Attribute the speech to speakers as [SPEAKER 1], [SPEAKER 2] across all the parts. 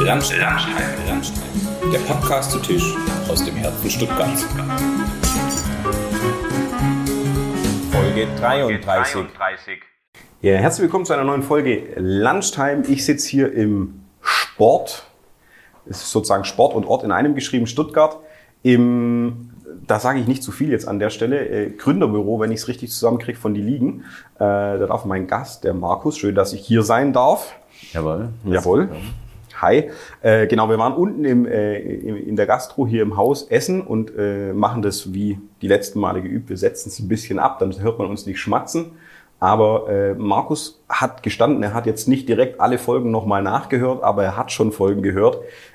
[SPEAKER 1] Landstein. Der Podcast zu Tisch aus dem Herzen Stuttgarts. Folge 33.
[SPEAKER 2] Ja, herzlich willkommen zu einer neuen Folge Lunchtime. Ich sitze hier im Sport. Es ist sozusagen Sport und Ort in einem geschrieben, Stuttgart. Da sage ich nicht zu viel jetzt an der Stelle, Gründerbüro, wenn ich es richtig zusammenkriege, von die Ligen. Da darf mein Gast, der Markus, schön, dass ich hier sein darf. Jawohl. Hi. Genau, wir waren unten in der Gastro hier im Haus essen und machen das wie die letzten Male geübt. Wir setzen es ein bisschen ab, dann hört man uns nicht schmatzen. Aber Markus hat gestanden, er hat jetzt nicht direkt alle Folgen nochmal nachgehört, aber er hat schon Folgen gehört.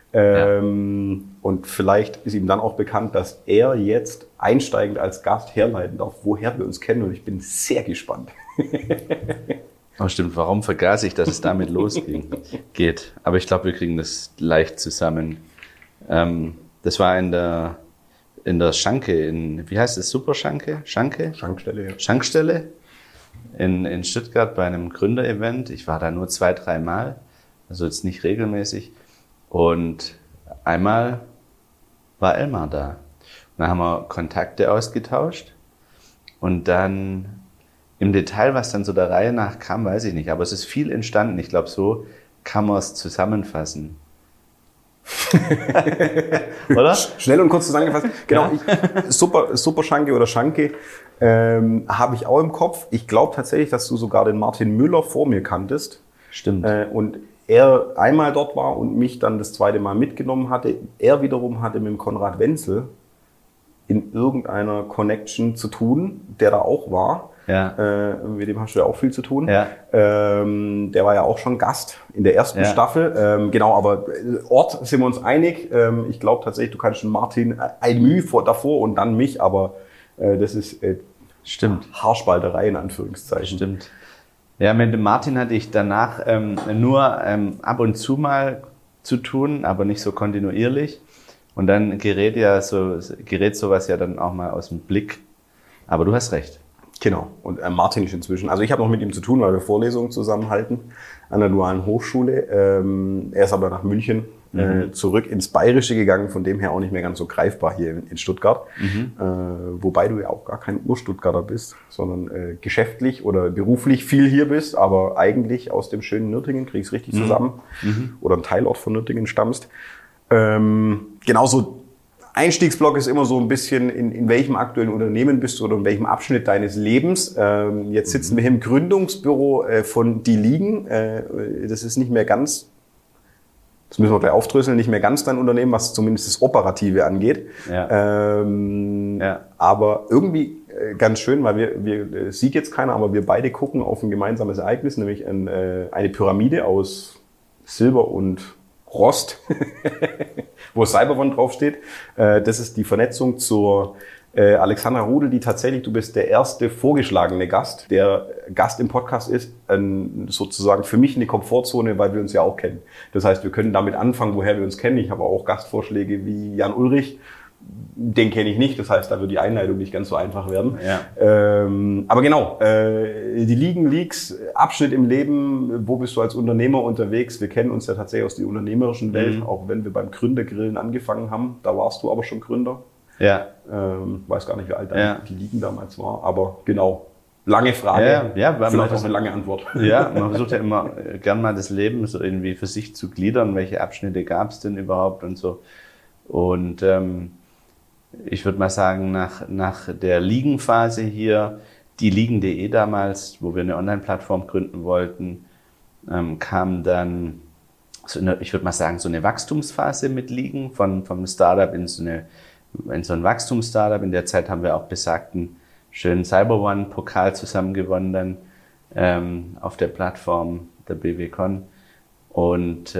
[SPEAKER 2] Und vielleicht ist ihm dann auch bekannt, dass er jetzt einsteigend als Gast herleiten darf, woher wir uns kennen. Und ich bin sehr gespannt.
[SPEAKER 3] Oh, stimmt. Warum vergaß ich, dass es damit losgeht? Aber ich glaube, wir kriegen das leicht zusammen. Das war in der Schanke, wie heißt es? Superschanke?
[SPEAKER 2] Schankstelle, ja.
[SPEAKER 3] Schankstelle in Stuttgart bei einem Gründerevent. Ich war da nur 2-3 Mal, also jetzt nicht regelmäßig. Und einmal war Elmar da. Und dann haben wir Kontakte ausgetauscht. Und dann im Detail, was dann so der Reihe nach kam, weiß ich nicht. Aber es ist viel entstanden. Ich glaube, so kann man es zusammenfassen. Oder?
[SPEAKER 2] Schnell und kurz zusammengefasst. Genau, Superschanke oder Schanke habe ich auch im Kopf. Ich glaube tatsächlich, dass du sogar den Martin Müller vor mir kanntest.
[SPEAKER 3] Stimmt.
[SPEAKER 2] Und er einmal dort war und mich dann das zweite Mal mitgenommen hatte. Er wiederum hatte mit dem Konrad Wenzel in irgendeiner Connection zu tun, der da auch war.
[SPEAKER 3] Ja.
[SPEAKER 2] Mit dem hast du ja auch viel zu tun.
[SPEAKER 3] Ja.
[SPEAKER 2] Der war ja auch schon Gast in der ersten Staffel. Genau, aber Ort sind wir uns einig. Ich glaube tatsächlich, du kannst den Martin ein Mühe davor und dann mich, aber das ist
[SPEAKER 3] stimmt.
[SPEAKER 2] Haarspalterei in Anführungszeichen.
[SPEAKER 3] Stimmt. Ja, mit dem Martin hatte ich danach nur ab und zu mal zu tun, aber nicht so kontinuierlich. Und dann gerät sowas ja dann auch mal aus dem Blick. Aber du hast recht.
[SPEAKER 2] Genau. Und Martin ist inzwischen, also ich habe noch mit ihm zu tun, weil wir Vorlesungen zusammenhalten an der Dualen Hochschule. Er ist aber nach München zurück ins Bayerische gegangen, von dem her auch nicht mehr ganz so greifbar hier in Stuttgart. Wobei du ja auch gar kein Ur-Stuttgarter bist, sondern geschäftlich oder beruflich viel hier bist, aber eigentlich aus dem schönen Nürtingen, kriegst richtig zusammen, oder ein Teilort von Nürtingen stammst. Genauso Einstiegsblock ist immer so ein bisschen, in welchem aktuellen Unternehmen bist du oder in welchem Abschnitt deines Lebens. Jetzt sitzen wir hier im Gründungsbüro von Die Ligen. Das ist nicht mehr ganz, das müssen wir gleich aufdröseln, nicht mehr ganz dein Unternehmen, was zumindest das Operative angeht.
[SPEAKER 3] Ja.
[SPEAKER 2] Aber irgendwie ganz schön, weil wir sieht jetzt keiner, aber wir beide gucken auf ein gemeinsames Ereignis, nämlich eine Pyramide aus Silber und Rost, wo Cyberone draufsteht. Das ist die Vernetzung zur Alexandra Rudel, die tatsächlich, du bist der erste vorgeschlagene Gast, der Gast im Podcast ist, sozusagen für mich eine Komfortzone, weil wir uns ja auch kennen. Das heißt, wir können damit anfangen, woher wir uns kennen. Ich habe auch Gastvorschläge wie Jan Ulrich. Den kenne ich nicht, das heißt, da wird die Einleitung nicht ganz so einfach werden.
[SPEAKER 3] Ja.
[SPEAKER 2] Aber genau, die Leaks, Abschnitt im Leben, wo bist du als Unternehmer unterwegs? Wir kennen uns ja tatsächlich aus der unternehmerischen Welt, auch wenn wir beim Gründergrillen angefangen haben. Da warst du aber schon Gründer.
[SPEAKER 3] Ja.
[SPEAKER 2] Weiß gar nicht, wie alt die Ligen damals war, aber genau. Lange Frage, vielleicht auch eine lange Antwort.
[SPEAKER 3] Ja, man versucht ja immer gern mal das Leben so irgendwie für sich zu gliedern. Welche Abschnitte gab es denn überhaupt und so. Und ich würde mal sagen, nach der Ligenphase hier, die Ligen.de damals, wo wir eine Online-Plattform gründen wollten, kam dann, ich würde mal sagen, so eine Wachstumsphase mit Ligen, vom Startup in so ein Wachstumsstartup. In der Zeit haben wir auch besagten schönen CyberOne-Pokal zusammen gewonnen dann, auf der Plattform der BWCon. Und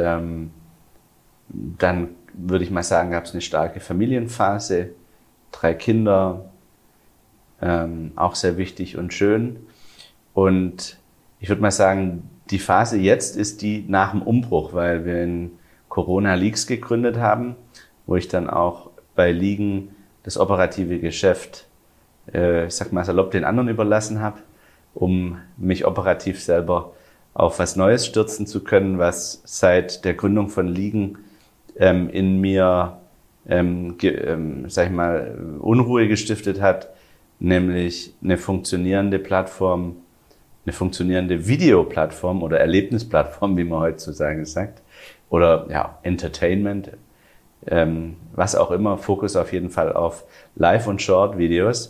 [SPEAKER 3] dann würde ich mal sagen, gab es eine starke Familienphase, 3 Kinder, auch sehr wichtig und schön. Und ich würde mal sagen, die Phase jetzt ist die nach dem Umbruch, weil wir in Corona Leaks gegründet haben, wo ich dann auch bei Ligen das operative Geschäft, ich sag mal salopp, den anderen überlassen habe, um mich operativ selber auf was Neues stürzen zu können, was seit der Gründung von Ligen in mir, sag ich mal, Unruhe gestiftet hat, nämlich eine funktionierende Plattform, eine funktionierende Videoplattform oder Erlebnisplattform, wie man heutzutage sagt, oder ja, Entertainment, was auch immer, Fokus auf jeden Fall auf Live- und Short-Videos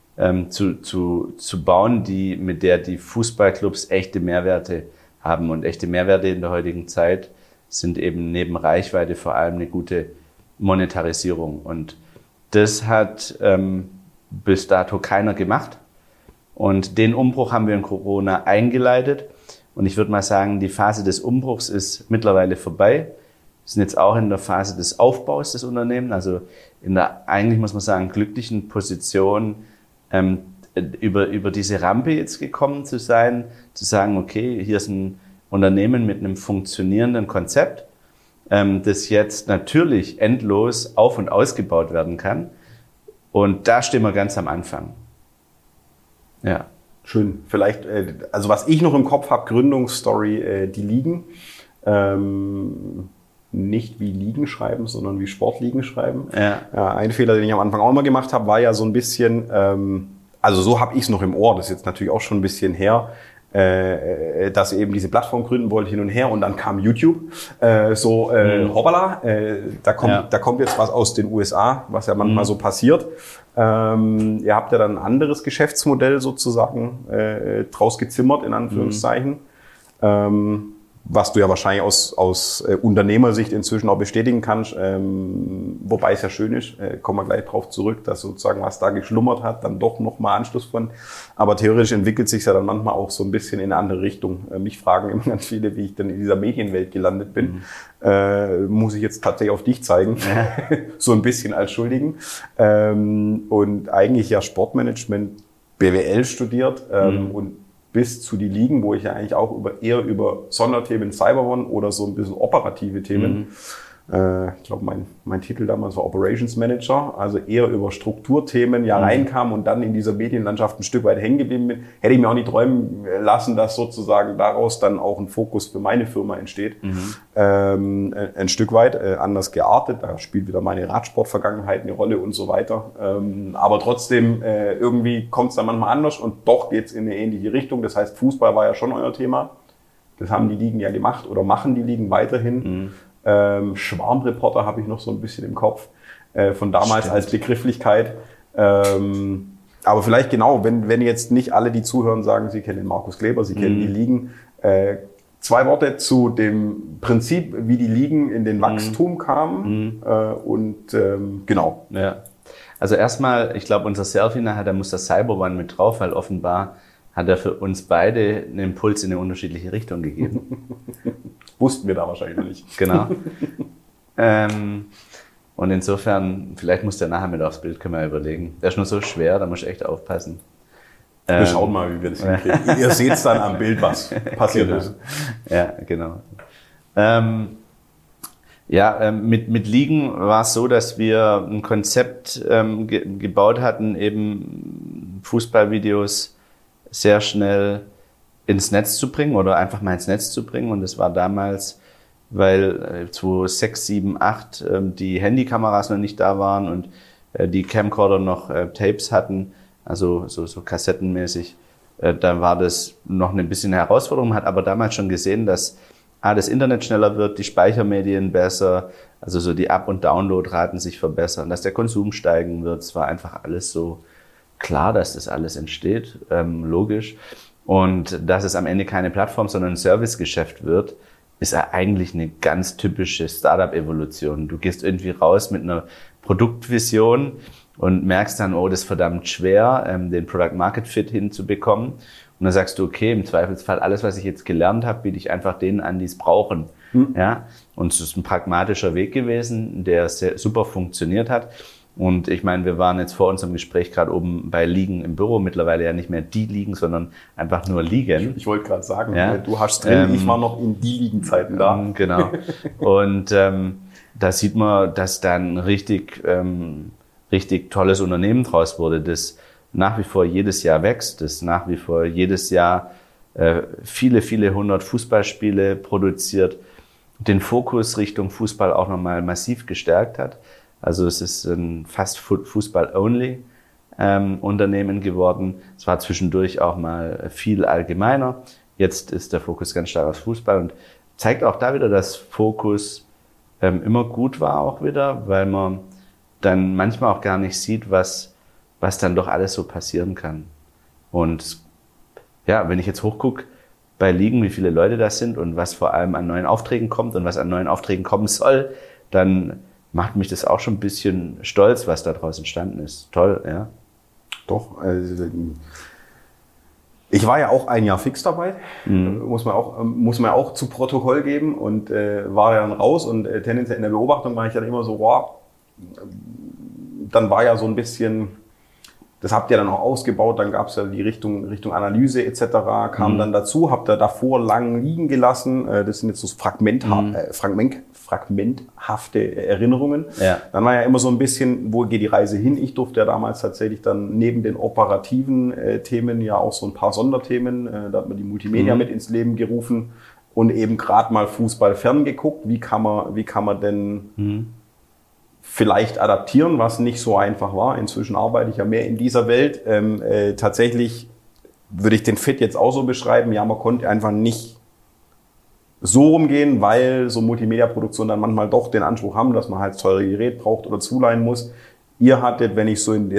[SPEAKER 3] zu bauen, mit der die Fußballclubs echte Mehrwerte haben. Und echte Mehrwerte in der heutigen Zeit sind eben neben Reichweite vor allem eine gute Monetarisierung. Und das hat bis dato keiner gemacht. Und den Umbruch haben wir in Corona eingeleitet. Und ich würde mal sagen, die Phase des Umbruchs ist mittlerweile vorbei. Wir sind jetzt auch in der Phase des Aufbaus des Unternehmens, also in der, eigentlich muss man sagen, glücklichen Position, über diese Rampe jetzt gekommen zu sein, zu sagen, okay, hier ist ein Unternehmen mit einem funktionierenden Konzept, das jetzt natürlich endlos auf- und ausgebaut werden kann. Und da stehen wir ganz am Anfang. Ja.
[SPEAKER 2] Schön. Vielleicht, also was ich noch im Kopf habe, Gründungsstory, die Ligen. Nicht wie Ligen schreiben, sondern wie Sportligen schreiben. Ja. Ein Fehler, den ich am Anfang auch immer gemacht habe, war ja so ein bisschen, also so habe ich es noch im Ohr, das ist jetzt natürlich auch schon ein bisschen her, dass ihr eben diese Plattform gründen wollt, hin und her, und dann kam YouTube. Hoppala, da kommt jetzt was aus den USA, was ja manchmal so passiert. Ihr habt ja dann ein anderes Geschäftsmodell sozusagen draus gezimmert, in Anführungszeichen. Was du ja wahrscheinlich aus Unternehmersicht inzwischen auch bestätigen kannst, wobei es ja schön ist, kommen wir gleich drauf zurück, dass sozusagen was da geschlummert hat, dann doch nochmal Anschluss von. Aber theoretisch entwickelt sich ja dann manchmal auch so ein bisschen in eine andere Richtung. Mich fragen immer ganz viele, wie ich denn in dieser Medienwelt gelandet bin. Muss ich jetzt tatsächlich auf dich zeigen, so ein bisschen als Schuldigen. Und eigentlich ja Sportmanagement, BWL studiert und bis zu die Ligen, wo ich ja eigentlich auch eher über Sonderthemen Cyberone oder so ein bisschen operative Themen, ich glaube mein Titel damals war Operations Manager, also eher über Strukturthemen reinkam und dann in dieser Medienlandschaft ein Stück weit hängen geblieben bin. Hätte ich mir auch nicht träumen lassen, dass sozusagen daraus dann auch ein Fokus für meine Firma entsteht. Ein Stück weit anders geartet, da spielt wieder meine Radsport-Vergangenheit eine Rolle und so weiter. Aber trotzdem, irgendwie kommt es dann manchmal anders und doch geht es in eine ähnliche Richtung. Das heißt, Fußball war ja schon euer Thema. Das haben die Ligen ja gemacht oder machen die Ligen weiterhin. Schwarmreporter habe ich noch so ein bisschen im Kopf, von damals als Begrifflichkeit. Aber vielleicht genau, wenn jetzt nicht alle, die zuhören, sagen, sie kennen den Markus Kleber, sie kennen die Ligen. 2 Worte zu dem Prinzip, wie die Ligen in den Wachstum kamen. Genau.
[SPEAKER 3] Ja. Also erstmal, ich glaube, unser Selfie nachher, da muss das Cyberone mit drauf, weil offenbar hat er für uns beide einen Impuls in eine unterschiedliche Richtung gegeben.
[SPEAKER 2] Wussten wir da wahrscheinlich noch nicht.
[SPEAKER 3] Genau. Und insofern, vielleicht muss der nachher mit aufs Bild, können wir überlegen. Der ist nur so schwer, da muss ich echt aufpassen.
[SPEAKER 2] Wir schauen mal, wie wir das hinkriegen. Ihr seht es dann am Bild, was passiert ist.
[SPEAKER 3] Ja, genau. Mit Ligen war es so, dass wir ein Konzept gebaut hatten, eben Fußballvideos sehr schnell ins Netz zu bringen oder einfach mal ins Netz zu bringen. Und das war damals, weil 2006, 7, 8 die Handykameras noch nicht da waren und die Camcorder noch Tapes hatten, also so kassettenmäßig. Da war das noch ein bisschen eine Herausforderung. Man hat aber damals schon gesehen, dass das Internet schneller wird, die Speichermedien besser, also so die Up- und Downloadraten sich verbessern, dass der Konsum steigen wird. Es war einfach alles so klar, dass das alles entsteht, logisch. Und dass es am Ende keine Plattform, sondern ein Servicegeschäft wird, ist eigentlich eine ganz typische Startup-Evolution. Du gehst irgendwie raus mit einer Produktvision und merkst dann, das ist verdammt schwer, den Product-Market-Fit hinzubekommen. Und dann sagst du, okay, im Zweifelsfall alles, was ich jetzt gelernt habe, biete ich einfach denen an, die es brauchen. Ja? Und es ist ein pragmatischer Weg gewesen, der super funktioniert hat. Und ich meine, wir waren jetzt vor unserem Gespräch gerade oben bei Ligen im Büro, mittlerweile ja nicht mehr die Ligen, sondern einfach nur Ligen.
[SPEAKER 2] Ich wollte gerade sagen, du hast drin, ich war noch in die Ligenzeiten da.
[SPEAKER 3] Genau. Und da sieht man, dass dann richtig tolles Unternehmen draus wurde, das nach wie vor jedes Jahr wächst, das nach wie vor jedes Jahr viele, viele 100 Fußballspiele produziert, den Fokus Richtung Fußball auch nochmal massiv gestärkt hat. Also es ist ein fast Fußball-only Unternehmen geworden. Es war zwischendurch auch mal viel allgemeiner. Jetzt ist der Fokus ganz stark auf Fußball und zeigt auch da wieder, dass Fokus immer gut war auch wieder, weil man dann manchmal auch gar nicht sieht, was dann doch alles so passieren kann. Und ja, wenn ich jetzt hochgucke bei Ligen, wie viele Leute das sind und was vor allem an neuen Aufträgen kommt und was an neuen Aufträgen kommen soll, dann macht mich das auch schon ein bisschen stolz, was da draus entstanden ist. Toll, ja.
[SPEAKER 2] Doch, also ich war ja auch ein Jahr fix dabei, muss man auch zu Protokoll geben und war dann raus und tendenziell in der Beobachtung war ich dann immer so, wow, dann war ja so ein bisschen, das habt ihr dann auch ausgebaut, dann gab es ja die Richtung Analyse etc. kam dann dazu, habt ihr davor lang liegen gelassen, das sind jetzt so fragmenthafte Erinnerungen. Ja. Dann war ja immer so ein bisschen, wo geht die Reise hin? Ich durfte ja damals tatsächlich dann neben den operativen Themen ja auch so ein paar Sonderthemen, da hat man die Multimedia mit ins Leben gerufen und eben gerade mal Fußball ferngeguckt, wie kann man denn vielleicht adaptieren, was nicht so einfach war. Inzwischen arbeite ich ja mehr in dieser Welt. Tatsächlich würde ich den Fit jetzt auch so beschreiben, ja, man konnte einfach nicht so rumgehen, weil so Multimedia-Produktionen dann manchmal doch den Anspruch haben, dass man halt teure Gerät braucht oder zuleihen muss. Ihr hattet, wenn ich so in der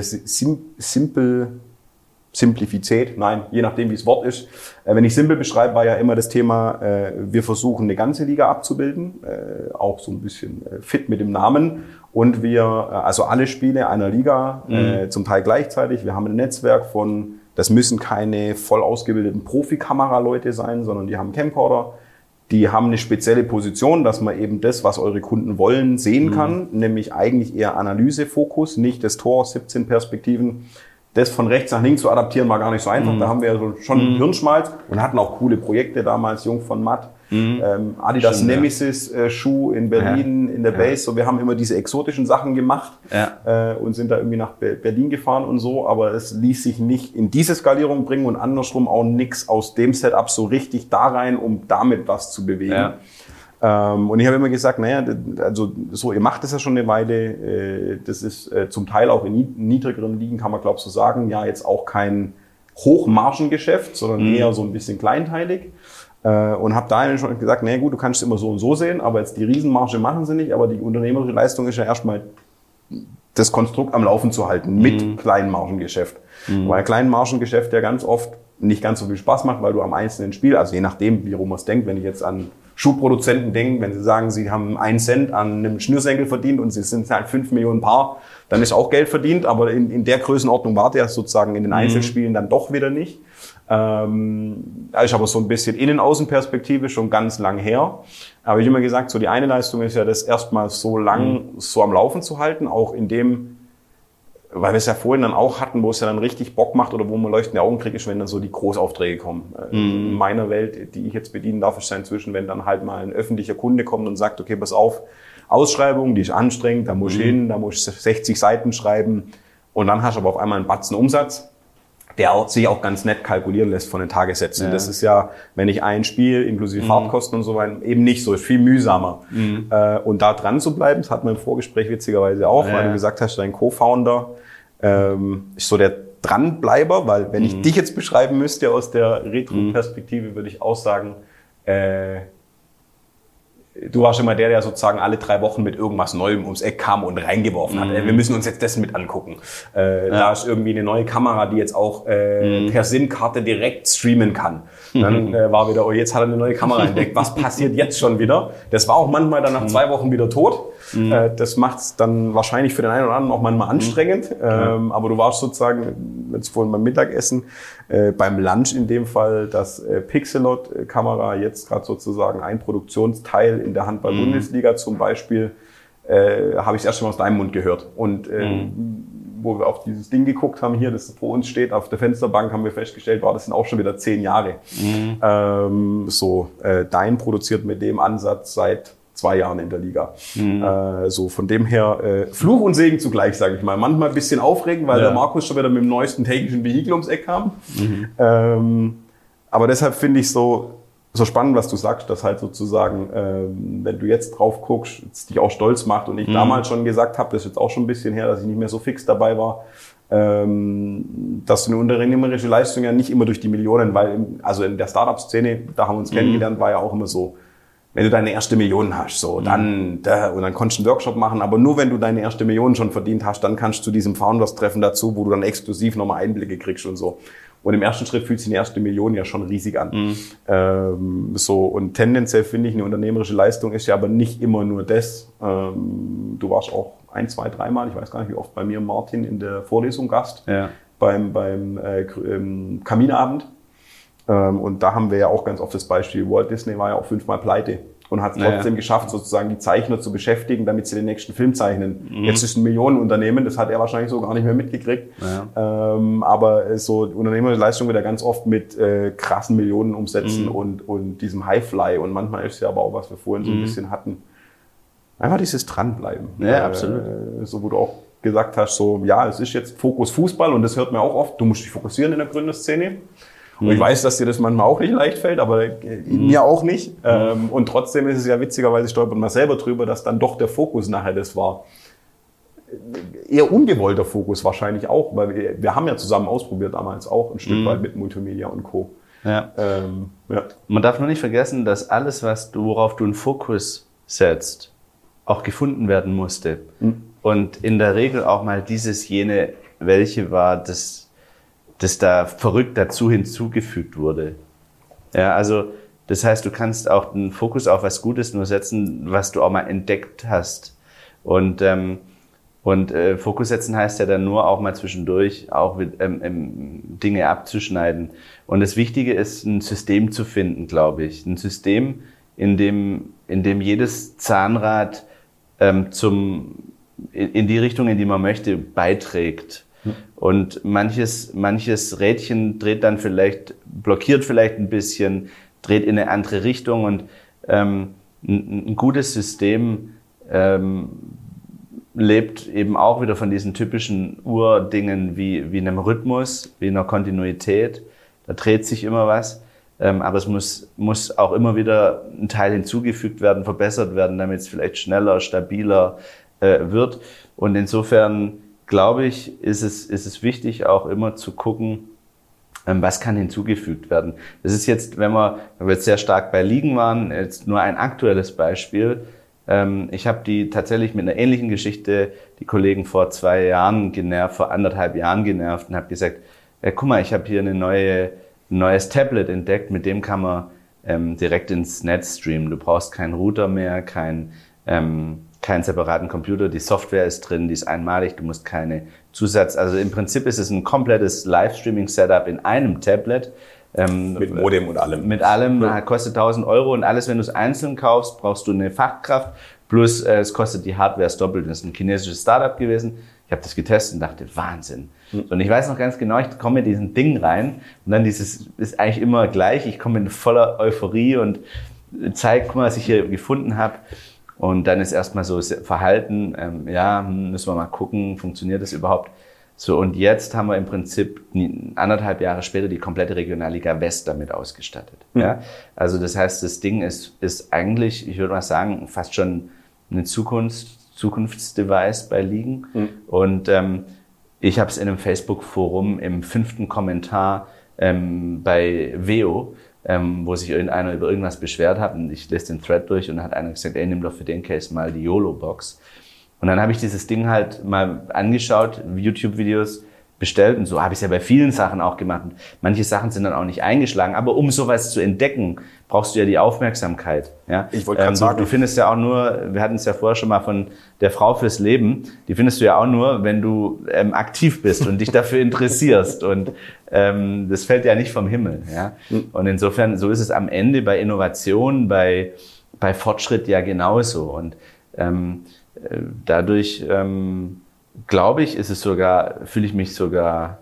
[SPEAKER 2] Simplifizität, nein, je nachdem wie das Wort ist, wenn ich simpel beschreibe, war ja immer das Thema, wir versuchen eine ganze Liga abzubilden, auch so ein bisschen fit mit dem Namen und also alle Spiele einer Liga, zum Teil gleichzeitig, wir haben ein Netzwerk von, das müssen keine voll ausgebildeten Profi-Kameraleute sein, sondern die haben Camcorder, die haben eine spezielle Position, dass man eben das, was eure Kunden wollen, sehen kann, nämlich eigentlich eher Analysefokus, nicht das Tor, 17 Perspektiven. Das von rechts nach links zu adaptieren war gar nicht so einfach. Da haben wir so schon Hirnschmalz und hatten auch coole Projekte damals, Jung von Matt, Adidas stimmt, Nemesis Schuh in Berlin in der Base. So, wir haben immer diese exotischen Sachen gemacht und sind da irgendwie nach Berlin gefahren und so. Aber es ließ sich nicht in diese Skalierung bringen und andersrum auch nichts aus dem Setup so richtig da rein, um damit was zu bewegen. Ja. Und ich habe immer gesagt, naja, also so, ihr macht das ja schon eine Weile. Das ist zum Teil auch in niedrigeren Ligen, kann man glaube ich so sagen, ja jetzt auch kein Hochmargengeschäft, sondern eher so ein bisschen kleinteilig. Und habe da schon gesagt, naja gut, du kannst es immer so und so sehen, aber jetzt die Riesenmarge machen sie nicht, aber die unternehmerische Leistung ist ja erstmal das Konstrukt am Laufen zu halten mit kleinen Margengeschäft. Weil kleinen Margengeschäft ja ganz oft nicht ganz so viel Spaß macht, weil du am einzelnen Spiel, also je nachdem, wie rum man es denkt, wenn ich jetzt an Schuhproduzenten denken, wenn sie sagen, sie haben 1 Cent an einem Schnürsenkel verdient und sie sind halt 5 Millionen Paar, dann ist auch Geld verdient, aber in der Größenordnung war der sozusagen in den Einzelspielen dann doch wieder nicht. Ist aber so ein bisschen Innen-Außen-Perspektive schon ganz lang her. Aber ich habe immer gesagt, so die eine Leistung ist ja, das erstmal so lang so am Laufen zu halten, auch in dem, weil wir es ja vorhin dann auch hatten, wo es ja dann richtig Bock macht oder wo man leuchtende Augen kriegt, ist, wenn dann so die Großaufträge kommen. In meiner Welt, die ich jetzt bedienen darf, ist ja inzwischen, wenn dann halt mal ein öffentlicher Kunde kommt und sagt, okay, pass auf, Ausschreibung, die ist anstrengend, da muss ich hin, da muss ich 60 Seiten schreiben und dann hast du aber auf einmal einen Batzen Umsatz, der sich auch ganz nett kalkulieren lässt von den Tagessätzen. Ja. Das ist ja, wenn ich ein Spiel inklusive Fahrtkosten und so weiter, eben nicht so, ist viel mühsamer. Und da dran zu bleiben, das hatten wir im Vorgespräch witzigerweise auch, weil du gesagt hast, dein Co-Founder ist so der Dranbleiber, weil wenn ich dich jetzt beschreiben müsste aus der Retro-Perspektive, würde ich auch sagen, du warst immer der sozusagen alle 3 Wochen mit irgendwas Neuem ums Eck kam und reingeworfen hat. Wir müssen uns jetzt das mit angucken. Da ist irgendwie eine neue Kamera, die jetzt auch per SIM-Karte direkt streamen kann. Dann war wieder, oh, jetzt hat er eine neue Kamera entdeckt. Was passiert jetzt schon wieder? Das war auch manchmal dann nach 2 Wochen wieder tot. Das macht es dann wahrscheinlich für den einen oder anderen auch manchmal anstrengend. Aber du warst sozusagen, jetzt vorhin beim Mittagessen, beim Lunch in dem Fall, das Pixelot-Kamera, jetzt gerade sozusagen ein Produktionsteil in der Handball-Bundesliga zum Beispiel, habe ich das erst schon aus deinem Mund gehört. Und wo wir auf dieses Ding geguckt haben hier, das vor uns steht, auf der Fensterbank, haben wir festgestellt, das sind auch schon wieder 10 Jahre. Dein produziert mit dem Ansatz seit 2 Jahren in der Liga. So von dem her Fluch und Segen zugleich, sage ich mal. Manchmal ein bisschen aufregend, weil der Markus schon wieder mit dem neuesten technischen Vehikel ums Eck kam. Aber deshalb finde ich so spannend, was du sagst, dass halt sozusagen, wenn du jetzt drauf guckst, es dich auch stolz macht und ich damals schon gesagt habe, das ist jetzt auch schon ein bisschen her, dass ich nicht mehr so fix dabei war, dass eine unternehmerische Leistung ja nicht immer durch die Millionen, weil also in der Startup-Szene, da haben wir uns kennengelernt, war ja auch immer so, wenn du deine erste Million hast, so, dann, und dann konntest du einen Workshop machen, aber nur wenn du deine erste Million schon verdient hast, dann kannst du zu diesem Founders-Treffen dazu, wo du dann exklusiv nochmal Einblicke kriegst und so. Und im ersten Schritt fühlt sich eine erste Million ja schon riesig an. So, und tendenziell finde ich, eine unternehmerische Leistung ist ja aber nicht immer nur das. Du warst auch 1, 2, 3 Mal, ich weiß gar nicht wie oft, bei mir, Martin, in der Vorlesung Gast, beim Kaminabend. Und da haben wir ja auch ganz oft das Beispiel, Walt Disney war ja auch 5 Mal pleite und hat es trotzdem geschafft, sozusagen die Zeichner zu beschäftigen, damit sie den nächsten Film zeichnen. Jetzt ist ein Millionenunternehmen, das hat er wahrscheinlich so gar nicht mehr mitgekriegt. Aber so unternehmerische Leistung wird ja ganz oft mit krassen Millionenumsätzen und diesem Highfly. Und manchmal ist es ja aber auch, was wir vorhin so ein bisschen hatten, einfach dieses Dranbleiben.
[SPEAKER 3] Ja, absolut.
[SPEAKER 2] So, wo du auch gesagt hast, so, ja, es ist jetzt Fokus Fußball und das hört man auch oft, du musst dich fokussieren in der Gründerszene. Und ich weiß, dass dir das manchmal auch nicht leicht fällt, aber mir auch nicht. Und trotzdem ist es ja witzigerweise, stolpert man selber drüber, dass dann doch der Fokus nachher das war. Eher ungewollter Fokus wahrscheinlich auch, weil wir haben ja zusammen ausprobiert damals auch ein Stück weit mit Multimedia und Co.
[SPEAKER 3] Ja. Man darf nur nicht vergessen, dass alles, worauf du einen Fokus setzt, auch gefunden werden musste. Und in der Regel auch mal jene, welche war das da verrückt dazu hinzugefügt wurde. Ja, also das heißt, du kannst auch den Fokus auf was Gutes nur setzen, was du auch mal entdeckt hast. Und Fokus setzen heißt ja dann nur auch mal zwischendurch auch Dinge abzuschneiden. Und das Wichtige ist, ein System zu finden, glaube ich. Ein System, in dem jedes Zahnrad in die Richtung, in die man möchte, beiträgt. Und manches Rädchen blockiert vielleicht ein bisschen, dreht in eine andere Richtung und ein gutes System lebt eben auch wieder von diesen typischen Urdingen wie einem Rhythmus, wie einer Kontinuität. Da dreht sich immer was, aber es muss auch immer wieder ein Teil hinzugefügt werden, verbessert werden, damit es vielleicht schneller, stabiler wird. Und insofern glaube ich, ist es wichtig, auch immer zu gucken, was kann hinzugefügt werden. Das ist jetzt, wenn wir jetzt sehr stark bei Liegen waren, jetzt nur ein aktuelles Beispiel. Ich habe die tatsächlich mit einer ähnlichen Geschichte die Kollegen vor 2 Jahren genervt, vor 1,5 Jahren genervt und habe gesagt, guck mal, ich habe hier ein neues Tablet entdeckt, mit dem kann man direkt ins Netz streamen. Du brauchst keinen Router mehr, keinen separaten Computer, die Software ist drin, die ist einmalig, du musst keine also im Prinzip ist es ein komplettes Livestreaming-Setup in einem Tablet.
[SPEAKER 2] Mit Modem und allem.
[SPEAKER 3] Mit allem, kostet 1.000 € und alles, wenn du es einzeln kaufst, brauchst du eine Fachkraft, plus es kostet die Hardware das Doppelte. Das ist ein chinesisches Startup gewesen. Ich habe das getestet und dachte, Wahnsinn. Und ich weiß noch ganz genau, ich komme mit diesem Ding rein und dann ist eigentlich immer gleich, ich komme in voller Euphorie und zeige, guck mal, was ich hier gefunden habe. Und dann ist erstmal so das Verhalten, müssen wir mal gucken, funktioniert das überhaupt? So, und jetzt haben wir im Prinzip 1,5 Jahre später die komplette Regionalliga West damit ausgestattet. Ja? Also das heißt, das Ding ist eigentlich, ich würde mal sagen, fast schon ein Zukunftsdevice bei Ligen. Und ich habe es in einem Facebook-Forum im 5. Kommentar bei Veo, wo sich irgendeiner über irgendwas beschwert hat und ich lese den Thread durch und dann hat einer gesagt, nimm doch für den Case mal die YOLO-Box. Und dann habe ich dieses Ding halt mal angeschaut, YouTube-Videos bestellt und so habe ich es ja bei vielen Sachen auch gemacht. Manche Sachen sind dann auch nicht eingeschlagen, aber um sowas zu entdecken, brauchst du ja die Aufmerksamkeit. Ja? Ich wollte gerade sagen, du findest ja auch nur, wir hatten es ja vorher schon mal von der Frau fürs Leben, die findest du ja auch nur, wenn du aktiv bist und dich dafür interessierst und das fällt ja nicht vom Himmel. Ja? Und insofern, so ist es am Ende bei Innovation, bei Fortschritt ja genauso und dadurch glaube ich, fühle ich mich sogar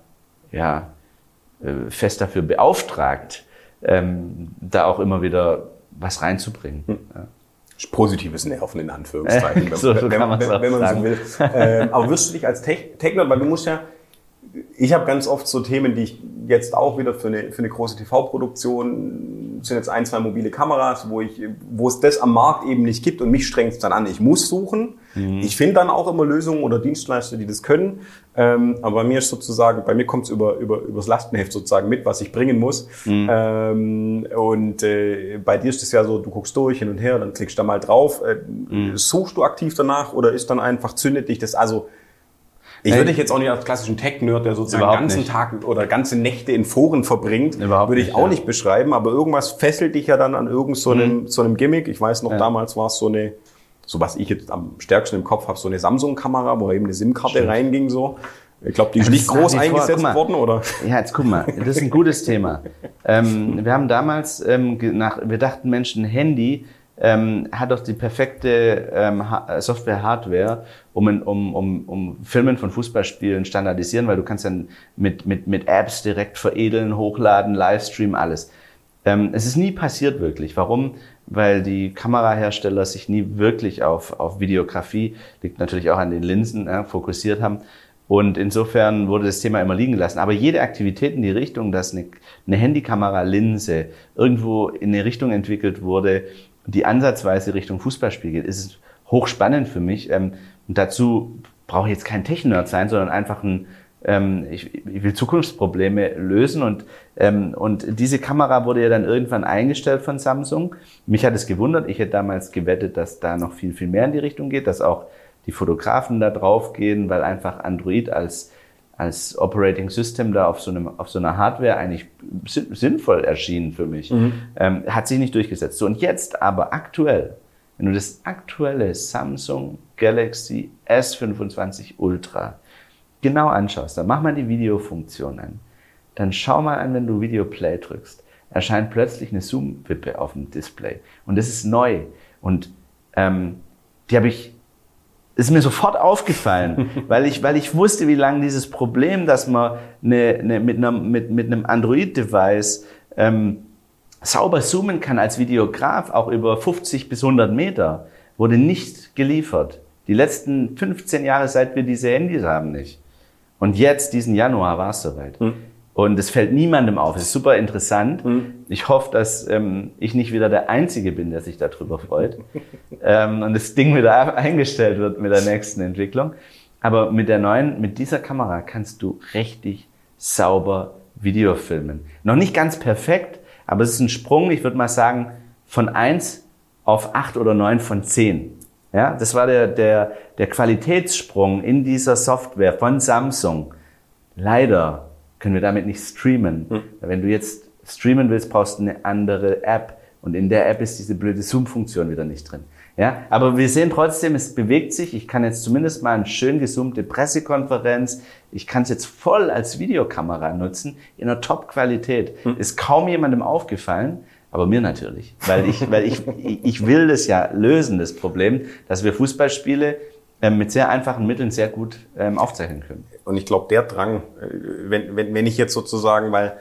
[SPEAKER 3] fest dafür beauftragt, da auch immer wieder was reinzubringen. Ja.
[SPEAKER 2] Positives Nerven in Anführungszeichen,
[SPEAKER 3] wenn man so will.
[SPEAKER 2] Aber wirst du dich als Techniker, weil du musst ja, ich habe ganz oft so Themen, die ich jetzt auch wieder für eine große TV-Produktion, sind jetzt 1, 2 mobile Kameras, wo es das am Markt eben nicht gibt und mich strengt es dann an. Ich muss suchen. Ich finde dann auch immer Lösungen oder Dienstleister, die das können. Aber bei mir ist sozusagen, bei mir kommt es übers Lastenheft sozusagen mit, was ich bringen muss. Bei dir ist es ja so, du guckst durch hin und her, dann klickst du da mal drauf. Suchst du aktiv danach oder ist dann einfach, zündet dich das? Also ich würde dich jetzt auch nicht als klassischen Tech-Nerd, der sozusagen den ganzen Tag oder ganze Nächte in Foren verbringt, würde ich auch nicht beschreiben. Aber irgendwas fesselt dich ja dann an so einem Gimmick. Ich weiß noch, damals war es so was ich jetzt am stärksten im Kopf habe, so eine Samsung-Kamera, wo eben eine SIM-Karte reinging so. Ich glaube, die ist nicht groß eingesetzt worden, oder?
[SPEAKER 3] Ja, jetzt guck mal, das ist ein gutes Thema. Wir haben damals, wir dachten, Mensch, ein Handy hat doch die perfekte Software-Hardware, um Filmen von Fußballspielen standardisieren, weil du kannst dann mit Apps direkt veredeln, hochladen, Livestream, alles. Es ist nie passiert wirklich. Warum? Weil die Kamerahersteller sich nie wirklich auf Videografie, liegt natürlich auch an den Linsen, fokussiert haben. Und insofern wurde das Thema immer liegen gelassen. Aber jede Aktivität in die Richtung, dass eine Handykamera-Linse irgendwo in eine Richtung entwickelt wurde, die ansatzweise Richtung Fußballspiel geht, ist es hochspannend für mich. Und dazu brauche ich jetzt kein Tech-Nerd sein, sondern einfach ich will Zukunftsprobleme lösen. Und diese Kamera wurde ja dann irgendwann eingestellt von Samsung. Mich hat es gewundert. Ich hätte damals gewettet, dass da noch viel, viel mehr in die Richtung geht, dass auch die Fotografen da drauf gehen, weil einfach Android als Operating System da auf so einer Hardware eigentlich sinnvoll erschien für mich. Hat sich nicht durchgesetzt. So, und jetzt aber aktuell, wenn du das aktuelle Samsung Galaxy S25 Ultra genau anschaust, dann mach mal die Videofunktion an. Dann schau mal an, wenn du Video Play drückst, erscheint plötzlich eine Zoom-Wippe auf dem Display. Und das ist neu. Und ist mir sofort aufgefallen, weil ich wusste, wie lange dieses Problem, dass man mit einem Android-Device sauber zoomen kann als Videograf, auch über 50 bis 100 Meter, wurde nicht geliefert. Die letzten 15 Jahre, seit wir diese Handys haben, nicht. Und jetzt, diesen Januar, war es soweit. Und es fällt niemandem auf. Es ist super interessant. Ich hoffe, dass ich nicht wieder der Einzige bin, der sich darüber freut. Und das Ding wieder eingestellt wird mit der nächsten Entwicklung. Aber mit dieser Kamera kannst du richtig sauber Video filmen. Noch nicht ganz perfekt, aber es ist ein Sprung, ich würde mal sagen, von 1 auf 8 oder 9 von 10. Ja, das war der Qualitätssprung in dieser Software von Samsung. Leider können wir damit nicht streamen. Wenn du jetzt streamen willst, brauchst du eine andere App. Und in der App ist diese blöde Zoom-Funktion wieder nicht drin. Ja, aber wir sehen trotzdem, es bewegt sich. Ich kann jetzt zumindest mal eine schön gezoomte Pressekonferenz. Ich kann es jetzt voll als Videokamera nutzen, in einer Top-Qualität. Ist kaum jemandem aufgefallen, aber mir natürlich. Weil ich will das ja lösen, das Problem, dass wir Fußballspiele mit sehr einfachen Mitteln sehr gut aufzeichnen können.
[SPEAKER 2] Und ich glaube, der Drang, wenn ich jetzt sozusagen, weil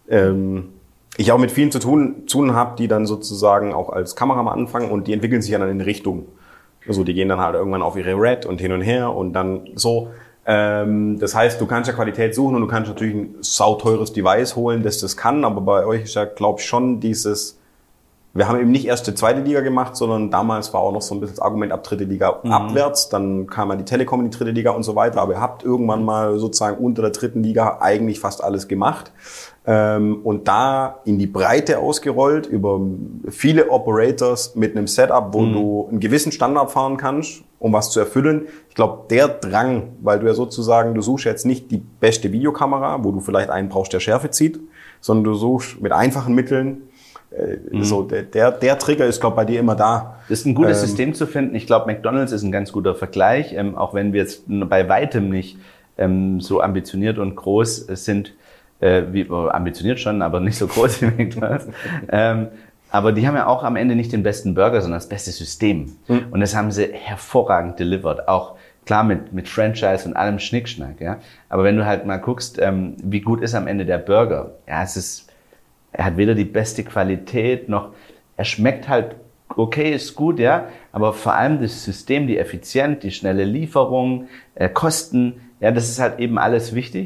[SPEAKER 2] ich auch mit vielen zu tun habe, die dann sozusagen auch als Kameramann anfangen und die entwickeln sich ja dann in Richtung. Also die gehen dann halt irgendwann auf ihre Red und hin und her und dann so. Das heißt, du kannst ja Qualität suchen und du kannst natürlich ein sauteures Device holen, das kann, aber bei euch ist ja, glaube ich, schon wir haben eben nicht erste, zweite Liga gemacht, sondern damals war auch noch so ein bisschen das Argument ab dritte Liga abwärts, dann kam ja die Telekom in die dritte Liga und so weiter, aber ihr habt irgendwann mal sozusagen unter der dritten Liga eigentlich fast alles gemacht und da in die Breite ausgerollt über viele Operators mit einem Setup, wo du einen gewissen Standard fahren kannst, um was zu erfüllen. Ich glaube, der Drang, weil du ja sozusagen, du suchst jetzt nicht die beste Videokamera, wo du vielleicht einen brauchst, der Schärfe zieht, sondern du suchst mit einfachen Mitteln. So der Trigger ist, glaube ich, bei dir immer da.
[SPEAKER 3] Das ist ein gutes System zu finden. Ich glaube, McDonald's ist ein ganz guter Vergleich, auch wenn wir jetzt bei weitem nicht so ambitioniert und groß sind, ambitioniert schon, aber nicht so groß wie McDonald's. Aber die haben ja auch am Ende nicht den besten Burger, sondern das beste System. Und das haben sie hervorragend delivered. Auch klar mit Franchise und allem Schnickschnack. Ja. Aber wenn du halt mal guckst, wie gut ist am Ende der Burger? Ja, er hat weder die beste Qualität noch, er schmeckt halt okay, ist gut, ja, aber vor allem das System, die Effizienz, die schnelle Lieferung, Kosten, ja, das ist halt eben alles wichtig.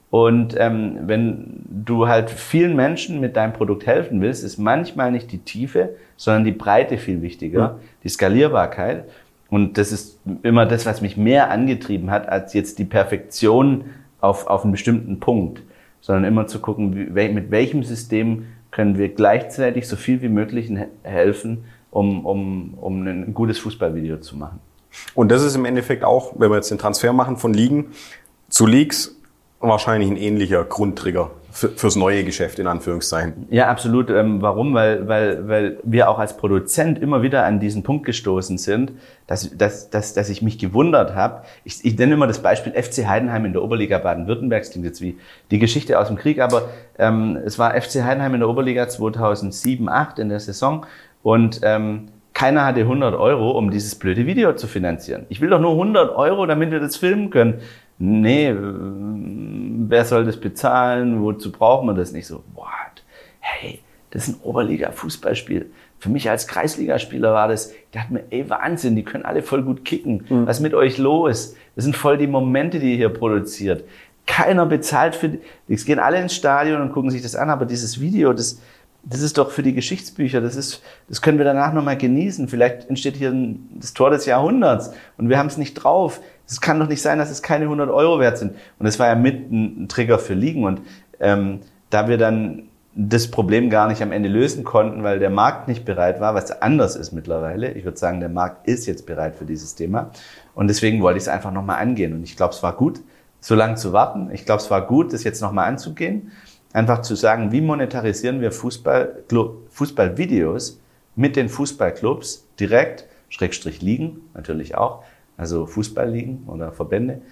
[SPEAKER 3] Und wenn du halt vielen Menschen mit deinem Produkt helfen willst, ist manchmal nicht die Tiefe, sondern die Breite viel wichtiger, die Skalierbarkeit. Und das ist immer das, was mich mehr angetrieben hat, als jetzt die Perfektion auf einen bestimmten Punkt, sondern immer zu gucken, mit welchem System können wir gleichzeitig so viel wie möglich helfen, um ein gutes Fußballvideo zu machen.
[SPEAKER 2] Und das ist im Endeffekt auch, wenn wir jetzt den Transfer machen von Ligen zu Leagues, wahrscheinlich ein ähnlicher Grundtrigger fürs neue Geschäft, in Anführungszeichen.
[SPEAKER 3] Ja, absolut. Warum? Weil wir auch als Produzent immer wieder an diesen Punkt gestoßen sind, dass ich mich gewundert habe. Ich nenne immer das Beispiel FC Heidenheim in der Oberliga Baden-Württemberg. Das klingt jetzt wie die Geschichte aus dem Krieg, aber es war FC Heidenheim in der Oberliga 2007/8 in der Saison und keiner hatte 100 Euro, um dieses blöde Video zu finanzieren. Ich will doch nur 100 Euro, damit wir das filmen können. Nee, wer soll das bezahlen? Wozu brauchen wir das nicht? So, what? Hey, das ist ein Oberliga-Fußballspiel. Für mich als Kreisligaspieler war das, ich dachte mir, ey, Wahnsinn, die können alle voll gut kicken. Was ist mit euch los? Das sind voll die Momente, die ihr hier produziert. Keiner bezahlt für die. Es gehen alle ins Stadion und gucken sich das an, aber dieses Video, das ist doch für die Geschichtsbücher, das können wir danach nochmal genießen. Vielleicht entsteht hier das Tor des Jahrhunderts und wir haben es nicht drauf. Es kann doch nicht sein, dass es keine 100 Euro wert sind. Und das war ja mit ein Trigger für Ligen. Und da wir dann das Problem gar nicht am Ende lösen konnten, weil der Markt nicht bereit war, was anders ist mittlerweile. Ich würde sagen, der Markt ist jetzt bereit für dieses Thema. Und deswegen wollte ich es einfach nochmal angehen. Und ich glaube, es war gut, so lange zu warten. Ich glaube, es war gut, das jetzt nochmal anzugehen. Einfach zu sagen, wie monetarisieren wir Fußballvideos mit den Fußballclubs direkt, Ligen natürlich auch, also Fußballligen oder Verbände.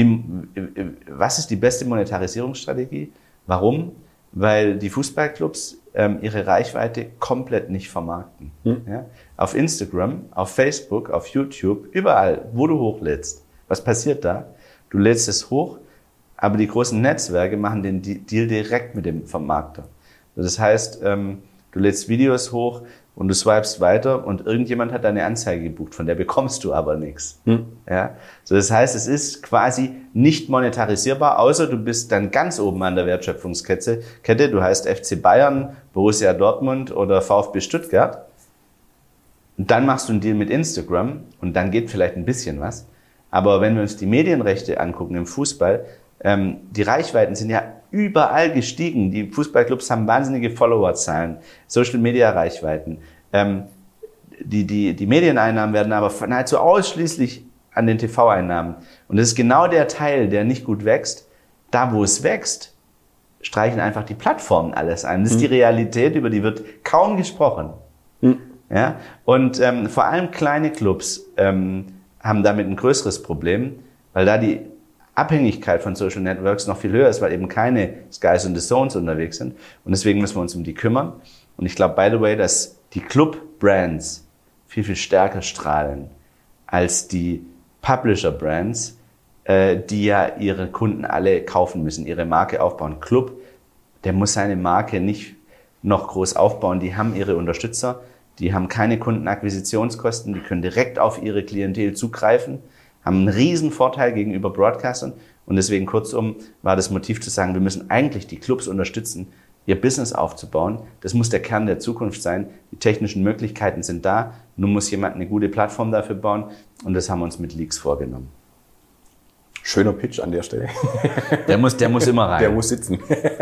[SPEAKER 3] Was ist die beste Monetarisierungsstrategie? Warum? Weil die Fußballclubs ihre Reichweite komplett nicht vermarkten. Ja? Auf Instagram, auf Facebook, auf YouTube, überall, wo du hochlädst. Was passiert da? Du lädst es hoch, aber die großen Netzwerke machen den Deal direkt mit dem Vermarkter. Das heißt, du lädst Videos hoch und du swipest weiter und irgendjemand hat deine Anzeige gebucht, von der bekommst du aber nichts. Ja? So, das heißt, es ist quasi nicht monetarisierbar, außer du bist dann ganz oben an der Wertschöpfungskette. Du heißt FC Bayern, Borussia Dortmund oder VfB Stuttgart. Und dann machst du einen Deal mit Instagram und dann geht vielleicht ein bisschen was. Aber wenn wir uns die Medienrechte angucken im Fußball, die Reichweiten sind ja überall gestiegen. Die Fußballclubs haben wahnsinnige Followerzahlen, Social-Media-Reichweiten. Die Medieneinnahmen werden aber nahezu ausschließlich an den TV-Einnahmen. Und das ist genau der Teil, der nicht gut wächst. Da, wo es wächst, streichen einfach die Plattformen alles ein. Das ist die Realität, über die wird kaum gesprochen. Ja? Und vor allem kleine Clubs haben damit ein größeres Problem, weil da die Abhängigkeit von Social Networks noch viel höher ist, weil eben keine Skys und The Zones unterwegs sind. Und deswegen müssen wir uns um die kümmern. Und ich glaube, by the way, dass die Club-Brands viel, viel stärker strahlen als die Publisher-Brands, die ja ihre Kunden alle kaufen müssen, ihre Marke aufbauen. Club, der muss seine Marke nicht noch groß aufbauen. Die haben ihre Unterstützer, die haben keine Kundenakquisitionskosten, die können direkt auf ihre Klientel zugreifen, haben einen riesen Vorteil gegenüber Broadcastern und deswegen kurzum war das Motiv zu sagen, wir müssen eigentlich die Clubs unterstützen, ihr Business aufzubauen. Das muss der Kern der Zukunft sein. Die technischen Möglichkeiten sind da. Nun muss jemand eine gute Plattform dafür bauen und das haben wir uns mit Leaks vorgenommen.
[SPEAKER 2] Schöner Pitch an der Stelle.
[SPEAKER 3] Der muss immer rein.
[SPEAKER 2] Der muss sitzen.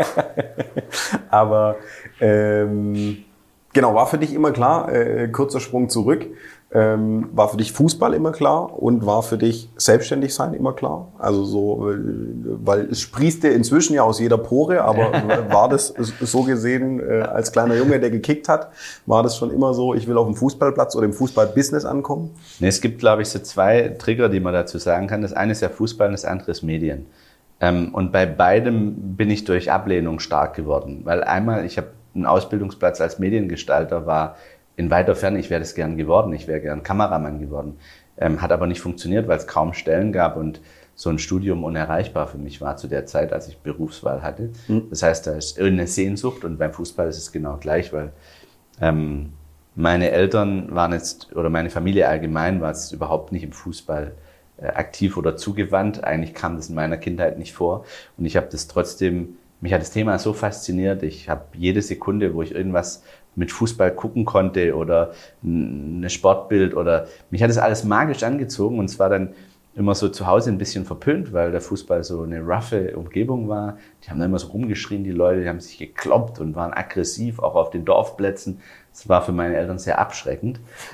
[SPEAKER 2] Aber genau, war für dich immer klar, kurzer Sprung zurück, war für dich Fußball immer klar und war für dich selbstständig sein immer klar? Also so, weil es sprießte inzwischen ja aus jeder Pore, aber war das so gesehen, als kleiner Junge, der gekickt hat, war das schon immer so, ich will auf dem Fußballplatz oder im Fußballbusiness ankommen?
[SPEAKER 3] Nee, es gibt, glaube ich, so zwei Trigger, die man dazu sagen kann. Das eine ist ja Fußball und das andere ist Medien. Und bei beidem bin ich durch Ablehnung stark geworden, weil einmal, ich habe einen Ausbildungsplatz als Mediengestalter, war in weiter Ferne, ich wäre das gern geworden, ich wäre gern Kameramann geworden. Hat aber nicht funktioniert, weil es kaum Stellen gab und so ein Studium unerreichbar für mich war zu der Zeit, als ich Berufswahl hatte. Das heißt, da ist irgendeine Sehnsucht und beim Fußball ist es genau gleich, weil meine Eltern waren jetzt, oder meine Familie allgemein war jetzt überhaupt nicht im Fußball aktiv oder zugewandt. Eigentlich kam das in meiner Kindheit nicht vor. Und ich habe das trotzdem, mich hat das Thema so fasziniert. Ich habe jede Sekunde, wo ich irgendwas mit Fußball gucken konnte oder ein Sportbild oder mich hat das alles magisch angezogen und zwar dann immer so zu Hause ein bisschen verpönt, weil der Fußball so eine roughe Umgebung war. Die haben dann immer so rumgeschrien, die Leute, die haben sich gekloppt und waren aggressiv, auch auf den Dorfplätzen. Das war für meine Eltern sehr abschreckend.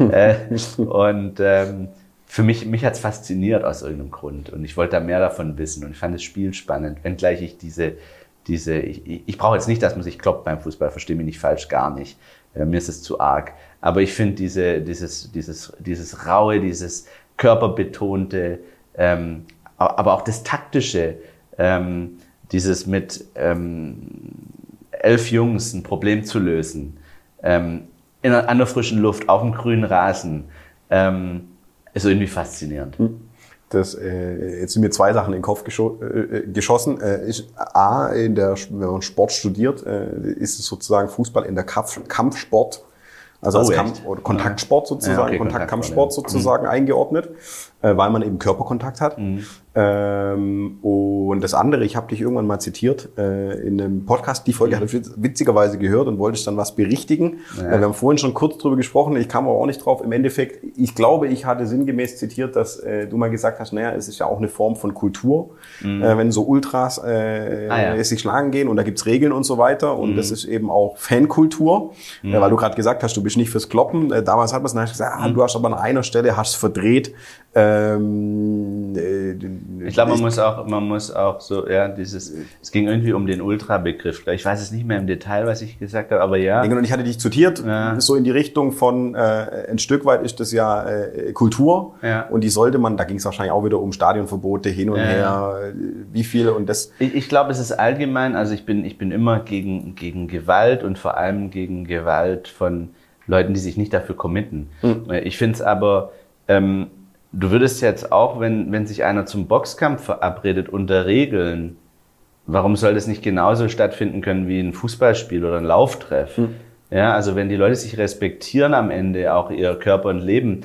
[SPEAKER 3] Für mich hat's fasziniert aus irgendeinem Grund und ich wollte da mehr davon wissen und ich fand das Spiel spannend, wenngleich ich ich brauche jetzt nicht, dass man sich kloppt beim Fußball, verstehe mich nicht falsch, gar nicht. Mir ist es zu arg. Aber ich finde dieses Raue, dieses Körperbetonte, aber auch das Taktische, dieses mit 11 Jungs ein Problem zu lösen, an der frischen Luft, auf dem grünen Rasen, ist irgendwie faszinierend.
[SPEAKER 2] Jetzt sind mir zwei Sachen in den Kopf geschossen. Wenn man Sport studiert, ist es sozusagen Fußball in der Kampfsport, also als oder Kontaktsport sozusagen,
[SPEAKER 3] Ja, okay,
[SPEAKER 2] Kontaktkampfsport sozusagen eingeordnet, weil man eben Körperkontakt hat. Und das andere, ich habe dich irgendwann mal zitiert in einem Podcast, die Folge hatte ich witzigerweise gehört und wollte ich dann was berichtigen. Wir haben vorhin schon kurz drüber gesprochen, ich kam aber auch nicht drauf. Im Endeffekt, ich glaube, ich hatte sinngemäß zitiert, dass du mal gesagt hast, naja, es ist ja auch eine Form von Kultur, wenn so Ultras sich schlagen gehen und da gibt's Regeln und so weiter. Und das ist eben auch Fankultur, weil du gerade gesagt hast, du bist nicht fürs Kloppen. Damals hat man es dann gesagt, du hast aber an einer Stelle hast verdreht.
[SPEAKER 3] Ich glaube, man muss auch so, ja, es ging irgendwie um den Ultra-Begriff. Ich weiß es nicht mehr im Detail, was ich gesagt habe, aber ja.
[SPEAKER 2] Und ich hatte dich zitiert, so in die Richtung von, ein Stück weit ist das ja Kultur. Ja. Und die sollte man, da ging es wahrscheinlich auch wieder um Stadionverbote hin und her, wie viel und das.
[SPEAKER 3] Ich glaube, es ist allgemein, also ich bin immer gegen Gewalt und vor allem gegen Gewalt von Leuten, die sich nicht dafür committen. Ich finde es aber, du würdest jetzt auch, wenn sich einer zum Boxkampf verabredet unter Regeln, warum soll das nicht genauso stattfinden können wie ein Fußballspiel oder ein Lauftreff? Ja, also wenn die Leute sich respektieren am Ende, auch ihr Körper und Leben,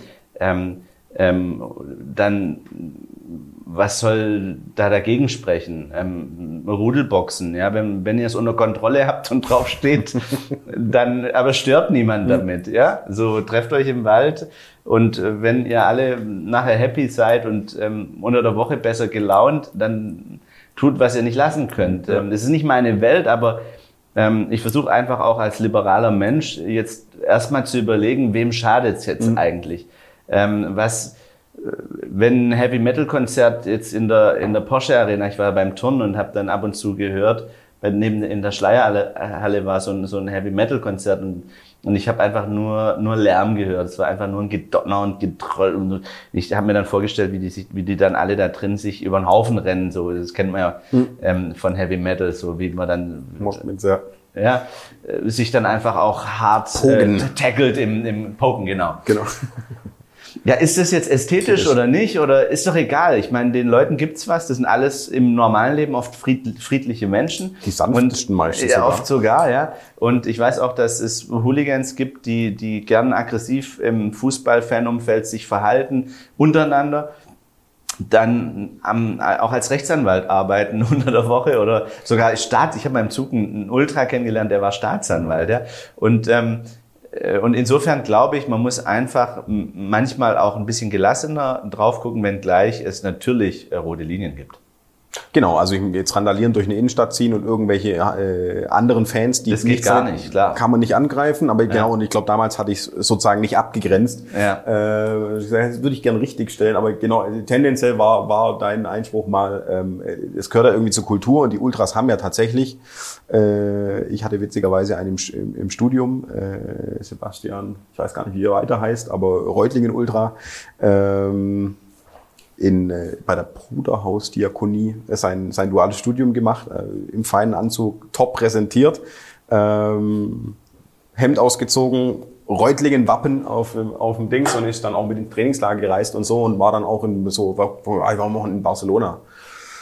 [SPEAKER 3] dann was soll da dagegen sprechen? Rudelboxen, ja, wenn ihr es unter Kontrolle habt und drauf steht, dann aber stört niemand damit, ja? So trefft euch im Wald und wenn ihr alle nachher happy seid und unter der Woche besser gelaunt, dann tut, was ihr nicht lassen könnt. Das ist nicht meine Welt, aber ich versuche einfach auch als liberaler Mensch jetzt erstmal zu überlegen, wem schadet's jetzt eigentlich? Wenn ein Heavy-Metal-Konzert jetzt in der Porsche Arena, ich war beim Turnen und habe dann ab und zu gehört, weil in der Schleierhalle war so ein Heavy-Metal-Konzert und ich habe einfach nur Lärm gehört. Es war einfach nur ein Gedonner und Getroll. Und ich habe mir dann vorgestellt, wie die dann alle da drin sich über den Haufen rennen. So, das kennt man ja von Heavy Metal, so wie man dann sich dann einfach auch hart tackelt im Poken, genau. Ja, ist das jetzt ästhetisch oder nicht? Oder ist doch egal. Ich meine, den Leuten gibt's was. Das sind alles im normalen Leben oft friedliche Menschen.
[SPEAKER 2] Die sanftesten meistens
[SPEAKER 3] sogar. Oft sogar, ja. Und ich weiß auch, dass es Hooligans gibt, die gern aggressiv im Fußball-Fanumfeld sich verhalten, untereinander. Dann auch als Rechtsanwalt arbeiten unter der Woche oder sogar ich habe mal im Zug einen Ultra kennengelernt, der war Staatsanwalt, ja. Und insofern glaube ich, man muss einfach manchmal auch ein bisschen gelassener drauf gucken, wenngleich es natürlich rote Linien gibt.
[SPEAKER 2] Genau, also jetzt randalieren durch eine Innenstadt ziehen und irgendwelche anderen Fans, die
[SPEAKER 3] das geht gar nicht, klar.
[SPEAKER 2] Kann man nicht angreifen, aber genau, und ich glaube, damals hatte ich es sozusagen nicht abgegrenzt. Ja. Das würde ich gern richtig stellen, aber genau, tendenziell war dein Einspruch mal, es gehört ja irgendwie zur Kultur und die Ultras haben ja tatsächlich, ich hatte witzigerweise einen im Studium, Sebastian, ich weiß gar nicht, wie er weiter heißt, aber Reutlingen Ultra, bei der Bruderhausdiakonie sein duales Studium gemacht, im feinen Anzug, top präsentiert, Hemd ausgezogen, Reutlingen Wappen auf dem Dings und ist dann auch mit dem Trainingslager gereist und so und war dann auch wir waren in Barcelona.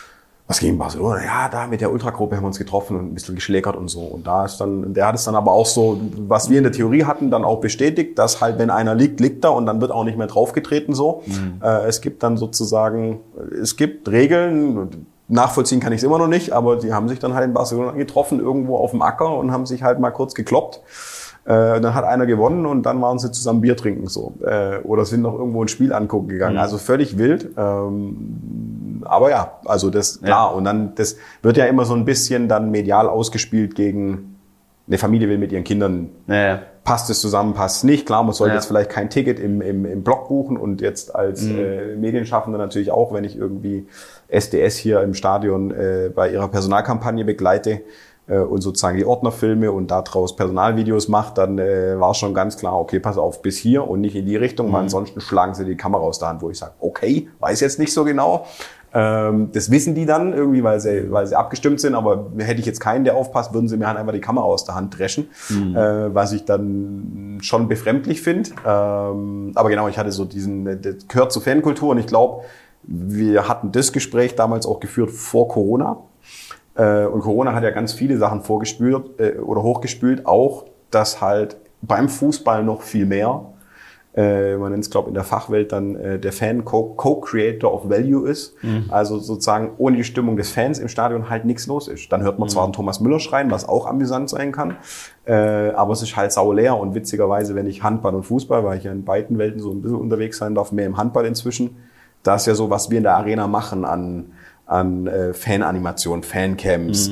[SPEAKER 2] was gegen Barcelona? Ja, da mit der Ultragruppe haben wir uns getroffen und ein bisschen geschlägert und so. Und da ist dann, der hat es dann aber auch so, was wir in der Theorie hatten, dann auch bestätigt, dass halt, wenn einer liegt, liegt er und dann wird auch nicht mehr draufgetreten so. Es gibt dann sozusagen, es gibt Regeln, nachvollziehen kann ich es immer noch nicht, aber die haben sich dann halt in Barcelona getroffen, irgendwo auf dem Acker und haben sich halt mal kurz gekloppt. Dann hat einer gewonnen und dann waren sie zusammen Bier trinken so. Oder sind noch irgendwo ein Spiel angucken gegangen. Also völlig wild. Aber ja, also das, klar. Und dann, das wird ja immer so ein bisschen dann medial ausgespielt gegen, eine Familie will mit ihren Kindern, passt es zusammen, passt es nicht. Klar, man sollte jetzt vielleicht kein Ticket im Blog buchen und jetzt als Medienschaffender natürlich auch, wenn ich irgendwie SDS hier im Stadion bei ihrer Personalkampagne begleite, und sozusagen die Ordnerfilme und daraus Personalvideos macht, dann war schon ganz klar, okay, pass auf, bis hier und nicht in die Richtung, weil ansonsten schlagen sie die Kamera aus der Hand, wo ich sage, okay, weiß jetzt nicht so genau. Das wissen die dann irgendwie, weil sie abgestimmt sind, aber hätte ich jetzt keinen, der aufpasst, würden sie mir halt einfach die Kamera aus der Hand dreschen, was ich dann schon befremdlich finde. Aber genau, ich hatte so das gehört zur Fankultur und ich glaube, wir hatten das Gespräch damals auch geführt vor Corona. Und Corona hat ja ganz viele Sachen vorgespült oder hochgespült, auch, dass halt beim Fußball noch viel mehr, man nennt es, glaube ich, in der Fachwelt dann der Fan Co-Creator of Value ist. Also sozusagen ohne die Stimmung des Fans im Stadion halt nichts los ist. Dann hört man zwar einen Thomas Müller schreien, was auch amüsant sein kann, aber es ist halt sauleer. Und witzigerweise, wenn ich Handball und Fußball, weil ich ja in beiden Welten so ein bisschen unterwegs sein darf, mehr im Handball inzwischen, da ist ja so, was wir in der Arena machen an Fananimationen, Fancams,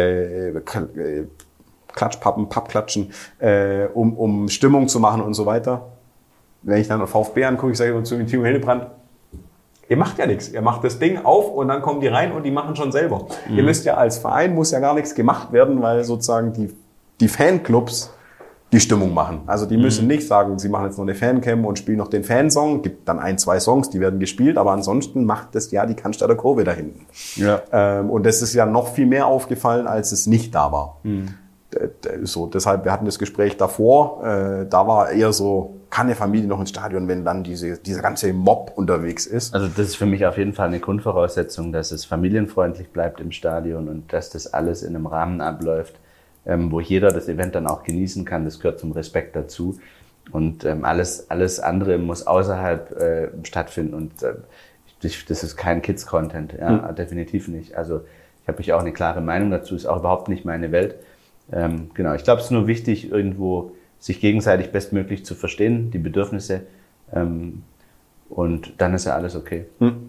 [SPEAKER 2] Klatschpappen, Pappklatschen, um Stimmung zu machen und so weiter. Wenn ich dann auf VfB angucke, ich sage immer zu Timo Hildebrand, ihr macht ja nichts. Ihr macht das Ding auf und dann kommen die rein und die machen schon selber. Ihr müsst ja als Verein, muss ja gar nichts gemacht werden, weil sozusagen die Fanclubs die Stimmung machen. Also die müssen nicht sagen, sie machen jetzt noch eine Fancam und spielen noch den Fansong. Gibt dann 1, 2 Songs, die werden gespielt, aber ansonsten macht das ja die Cannstatter Kurve da hinten. Ja. Und das ist ja noch viel mehr aufgefallen, als es nicht da war. So, deshalb, wir hatten das Gespräch davor, da war eher so, kann eine Familie noch ins Stadion, wenn dann dieser ganze Mob unterwegs ist?
[SPEAKER 3] Also das ist für mich auf jeden Fall eine Grundvoraussetzung, dass es familienfreundlich bleibt im Stadion und dass das alles in einem Rahmen abläuft, wo jeder das Event dann auch genießen kann. Das gehört zum Respekt dazu. Und alles andere muss außerhalb stattfinden. Und das ist kein Kids-Content, definitiv nicht. Also ich habe mich auch eine klare Meinung dazu, ist auch überhaupt nicht meine Welt. Genau, ich glaube, es ist nur wichtig, irgendwo sich gegenseitig bestmöglich zu verstehen, die Bedürfnisse. Und dann ist ja alles okay.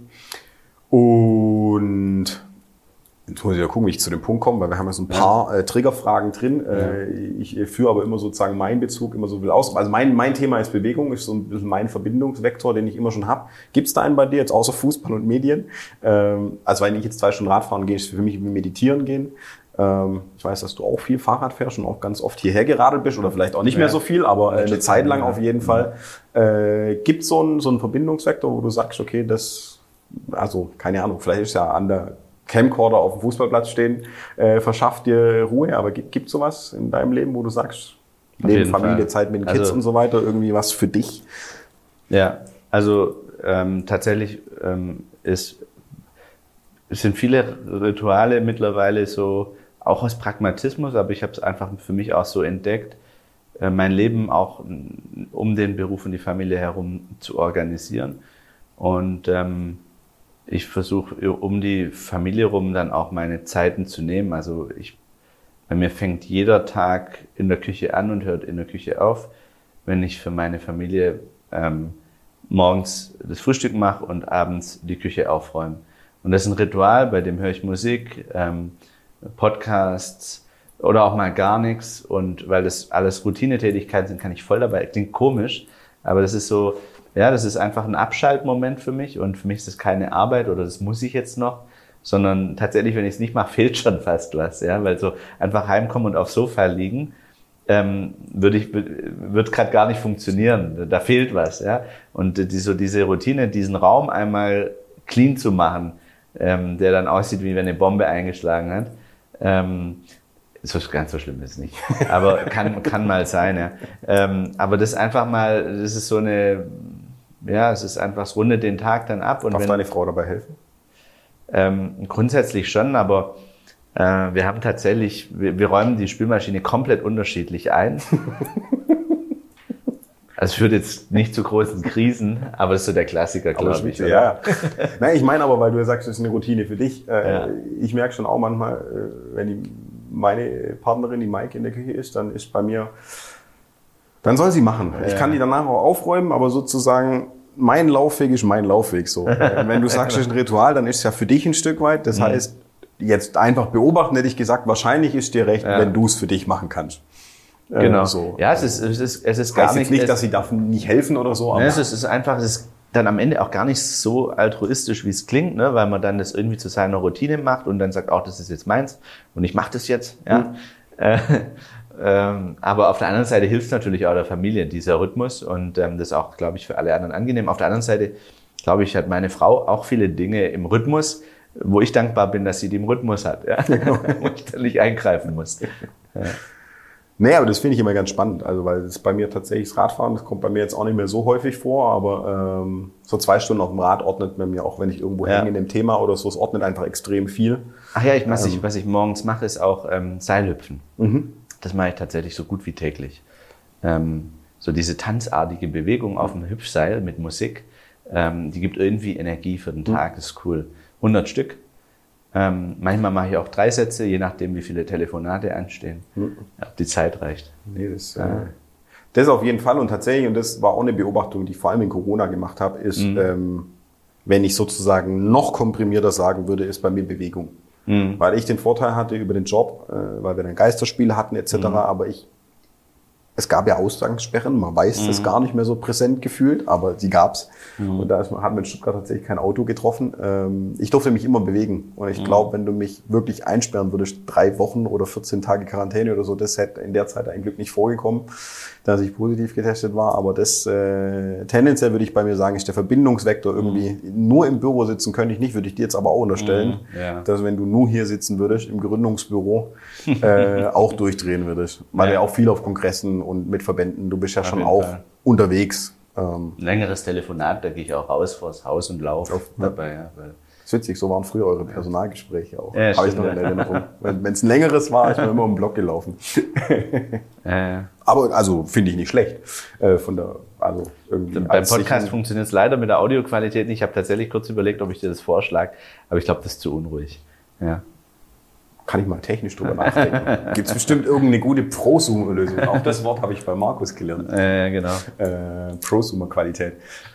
[SPEAKER 2] Und jetzt muss ich ja gucken, wie ich zu dem Punkt komme, weil wir haben ja so ein paar Triggerfragen drin. Ich führe aber immer sozusagen meinen Bezug immer so viel aus. Also mein Thema ist Bewegung, ist so ein bisschen mein Verbindungsvektor, den ich immer schon habe. Gibt es da einen bei dir, jetzt außer Fußball und Medien? Also wenn ich jetzt 2 Stunden Radfahren gehe, ist es für mich wie Meditieren gehen. Ich weiß, dass du auch viel Fahrrad fährst und auch ganz oft hierher geradelt bist oder vielleicht auch nicht mehr so viel, aber eine Zeit lang auf jeden Fall. Gibt es so einen Verbindungsvektor, wo du sagst, okay, das, also keine Ahnung, vielleicht ist ja an der Camcorder auf dem Fußballplatz stehen, verschafft dir Ruhe, aber gibt es sowas in deinem Leben, wo du sagst, Leben, Familie, Zeit mit den Kids und so weiter, irgendwie was für dich?
[SPEAKER 3] Ja, also tatsächlich es sind viele Rituale mittlerweile so, auch aus Pragmatismus, aber ich habe es einfach für mich auch so entdeckt, mein Leben auch um den Beruf und die Familie herum zu organisieren. Und ich versuche um die Familie rum dann auch meine Zeiten zu nehmen. Also bei mir fängt jeder Tag in der Küche an und hört in der Küche auf, wenn ich für meine Familie morgens das Frühstück mache und abends die Küche aufräume. Und das ist ein Ritual, bei dem höre ich Musik, Podcasts oder auch mal gar nichts. Und weil das alles Routinetätigkeiten sind, kann ich voll dabei. Klingt komisch, aber das ist so, ja, das ist einfach ein Abschaltmoment für mich. Und für mich ist das keine Arbeit oder das muss ich jetzt noch, sondern tatsächlich, wenn ich es nicht mache, fehlt schon fast was. Ja, weil so einfach heimkommen und aufs Sofa liegen, wird gerade gar nicht funktionieren. Da fehlt was. Ja, und diese Routine, diesen Raum einmal clean zu machen, der dann aussieht, wie wenn eine Bombe eingeschlagen hat. So ganz so schlimm ist es nicht, aber kann mal sein. Ja. Aber das einfach mal, das ist so eine, ja, es ist einfach, es rundet den Tag dann ab. Und
[SPEAKER 2] darf deine Frau dabei helfen?
[SPEAKER 3] Grundsätzlich schon, aber wir haben tatsächlich, wir räumen die Spülmaschine komplett unterschiedlich ein. Also es führt jetzt nicht zu großen Krisen, aber das ist so der Klassiker, glaube ich. Oder?
[SPEAKER 2] Ja. Nein, ich meine aber, weil du ja sagst, das ist eine Routine für dich. Ich merke schon auch manchmal, wenn meine Partnerin, die Maike, in der Küche ist, dann ist bei mir, dann soll sie machen. Ich kann die danach auch aufräumen, aber sozusagen mein Laufweg ist mein Laufweg so. Wenn du sagst, das ist ein Ritual, dann ist es ja für dich ein Stück weit. Das heißt, jetzt einfach beobachten, hätte ich gesagt, wahrscheinlich ist dir recht, wenn du es für dich machen kannst.
[SPEAKER 3] Genau.
[SPEAKER 2] So.
[SPEAKER 3] Ja, es ist gar
[SPEAKER 2] nicht, dass sie darf nicht helfen oder so.
[SPEAKER 3] Aber es ist einfach, es ist dann am Ende auch gar nicht so altruistisch, wie es klingt, ne? Weil man dann das irgendwie zu seiner Routine macht und dann sagt, auch das ist jetzt meins und ich mache das jetzt. Ja. Aber auf der anderen Seite hilft natürlich auch der Familie dieser Rhythmus und das ist auch, glaube ich, für alle anderen angenehm. Auf der anderen Seite, glaube ich, hat meine Frau auch viele Dinge im Rhythmus, wo ich dankbar bin, dass sie die im Rhythmus hat, ja? Wo ich dann nicht eingreifen muss. Ja.
[SPEAKER 2] Nee, aber das finde ich immer ganz spannend, also weil das bei mir tatsächlich das Radfahren, das kommt bei mir jetzt auch nicht mehr so häufig vor, aber so 2 Stunden auf dem Rad ordnet bei mir auch, wenn ich irgendwo hänge in dem Thema oder so, es ordnet einfach extrem viel.
[SPEAKER 3] Ach ja, was ich morgens mache, ist auch Seilhüpfen. Das mache ich tatsächlich so gut wie täglich. So diese tanzartige Bewegung auf dem Hüpfseil mit Musik, die gibt irgendwie Energie für den Tag, das ist cool. 100 Stück. Manchmal mache ich auch 3 Sätze, je nachdem, wie viele Telefonate anstehen, ob die Zeit reicht.
[SPEAKER 2] Nee, das auf jeden Fall und tatsächlich, und das war auch eine Beobachtung, die ich vor allem in Corona gemacht habe, ist, wenn ich sozusagen noch komprimierter sagen würde, ist bei mir Bewegung. Weil ich den Vorteil hatte über den Job, weil wir dann Geisterspiele hatten etc., aber es gab ja Ausgangssperren, man weiß das gar nicht mehr so präsent gefühlt, aber sie gab's. Und da hat man in Stuttgart tatsächlich kein Auto getroffen. Ich durfte mich immer bewegen. Und ich glaube, wenn du mich wirklich einsperren würdest, 3 Wochen oder 14 Tage Quarantäne oder so, das hätte in der Zeit ein Glück nicht vorgekommen, dass ich positiv getestet war. Aber das tendenziell würde ich bei mir sagen, ist der Verbindungsvektor irgendwie. Nur im Büro sitzen könnte ich nicht, würde ich dir jetzt aber auch unterstellen, dass wenn du nur hier sitzen würdest, im Gründungsbüro, auch durchdrehen würdest. Weil ja auch viel auf Kongressen und mit Verbänden, du bist ja schon auch unterwegs.
[SPEAKER 3] Längeres Telefonat, da gehe ich auch raus vors Haus und laufe dabei. Ja, weil
[SPEAKER 2] das ist witzig, so waren früher eure Personalgespräche auch. Ja, habe ich noch in Erinnerung. Wenn es ein längeres war, ist man immer im Block gelaufen. Aber also finde ich nicht schlecht.
[SPEAKER 3] Beim Podcast funktioniert es leider mit der Audioqualität nicht. Ich habe tatsächlich kurz überlegt, ob ich dir das vorschlage, aber ich glaube, das ist zu unruhig. Ja.
[SPEAKER 2] Kann ich mal technisch drüber nachdenken. Gibt es bestimmt irgendeine gute Prosumer-Lösung. Auch das Wort habe ich bei Markus gelernt.
[SPEAKER 3] Genau.
[SPEAKER 2] Prosumer-Qualität.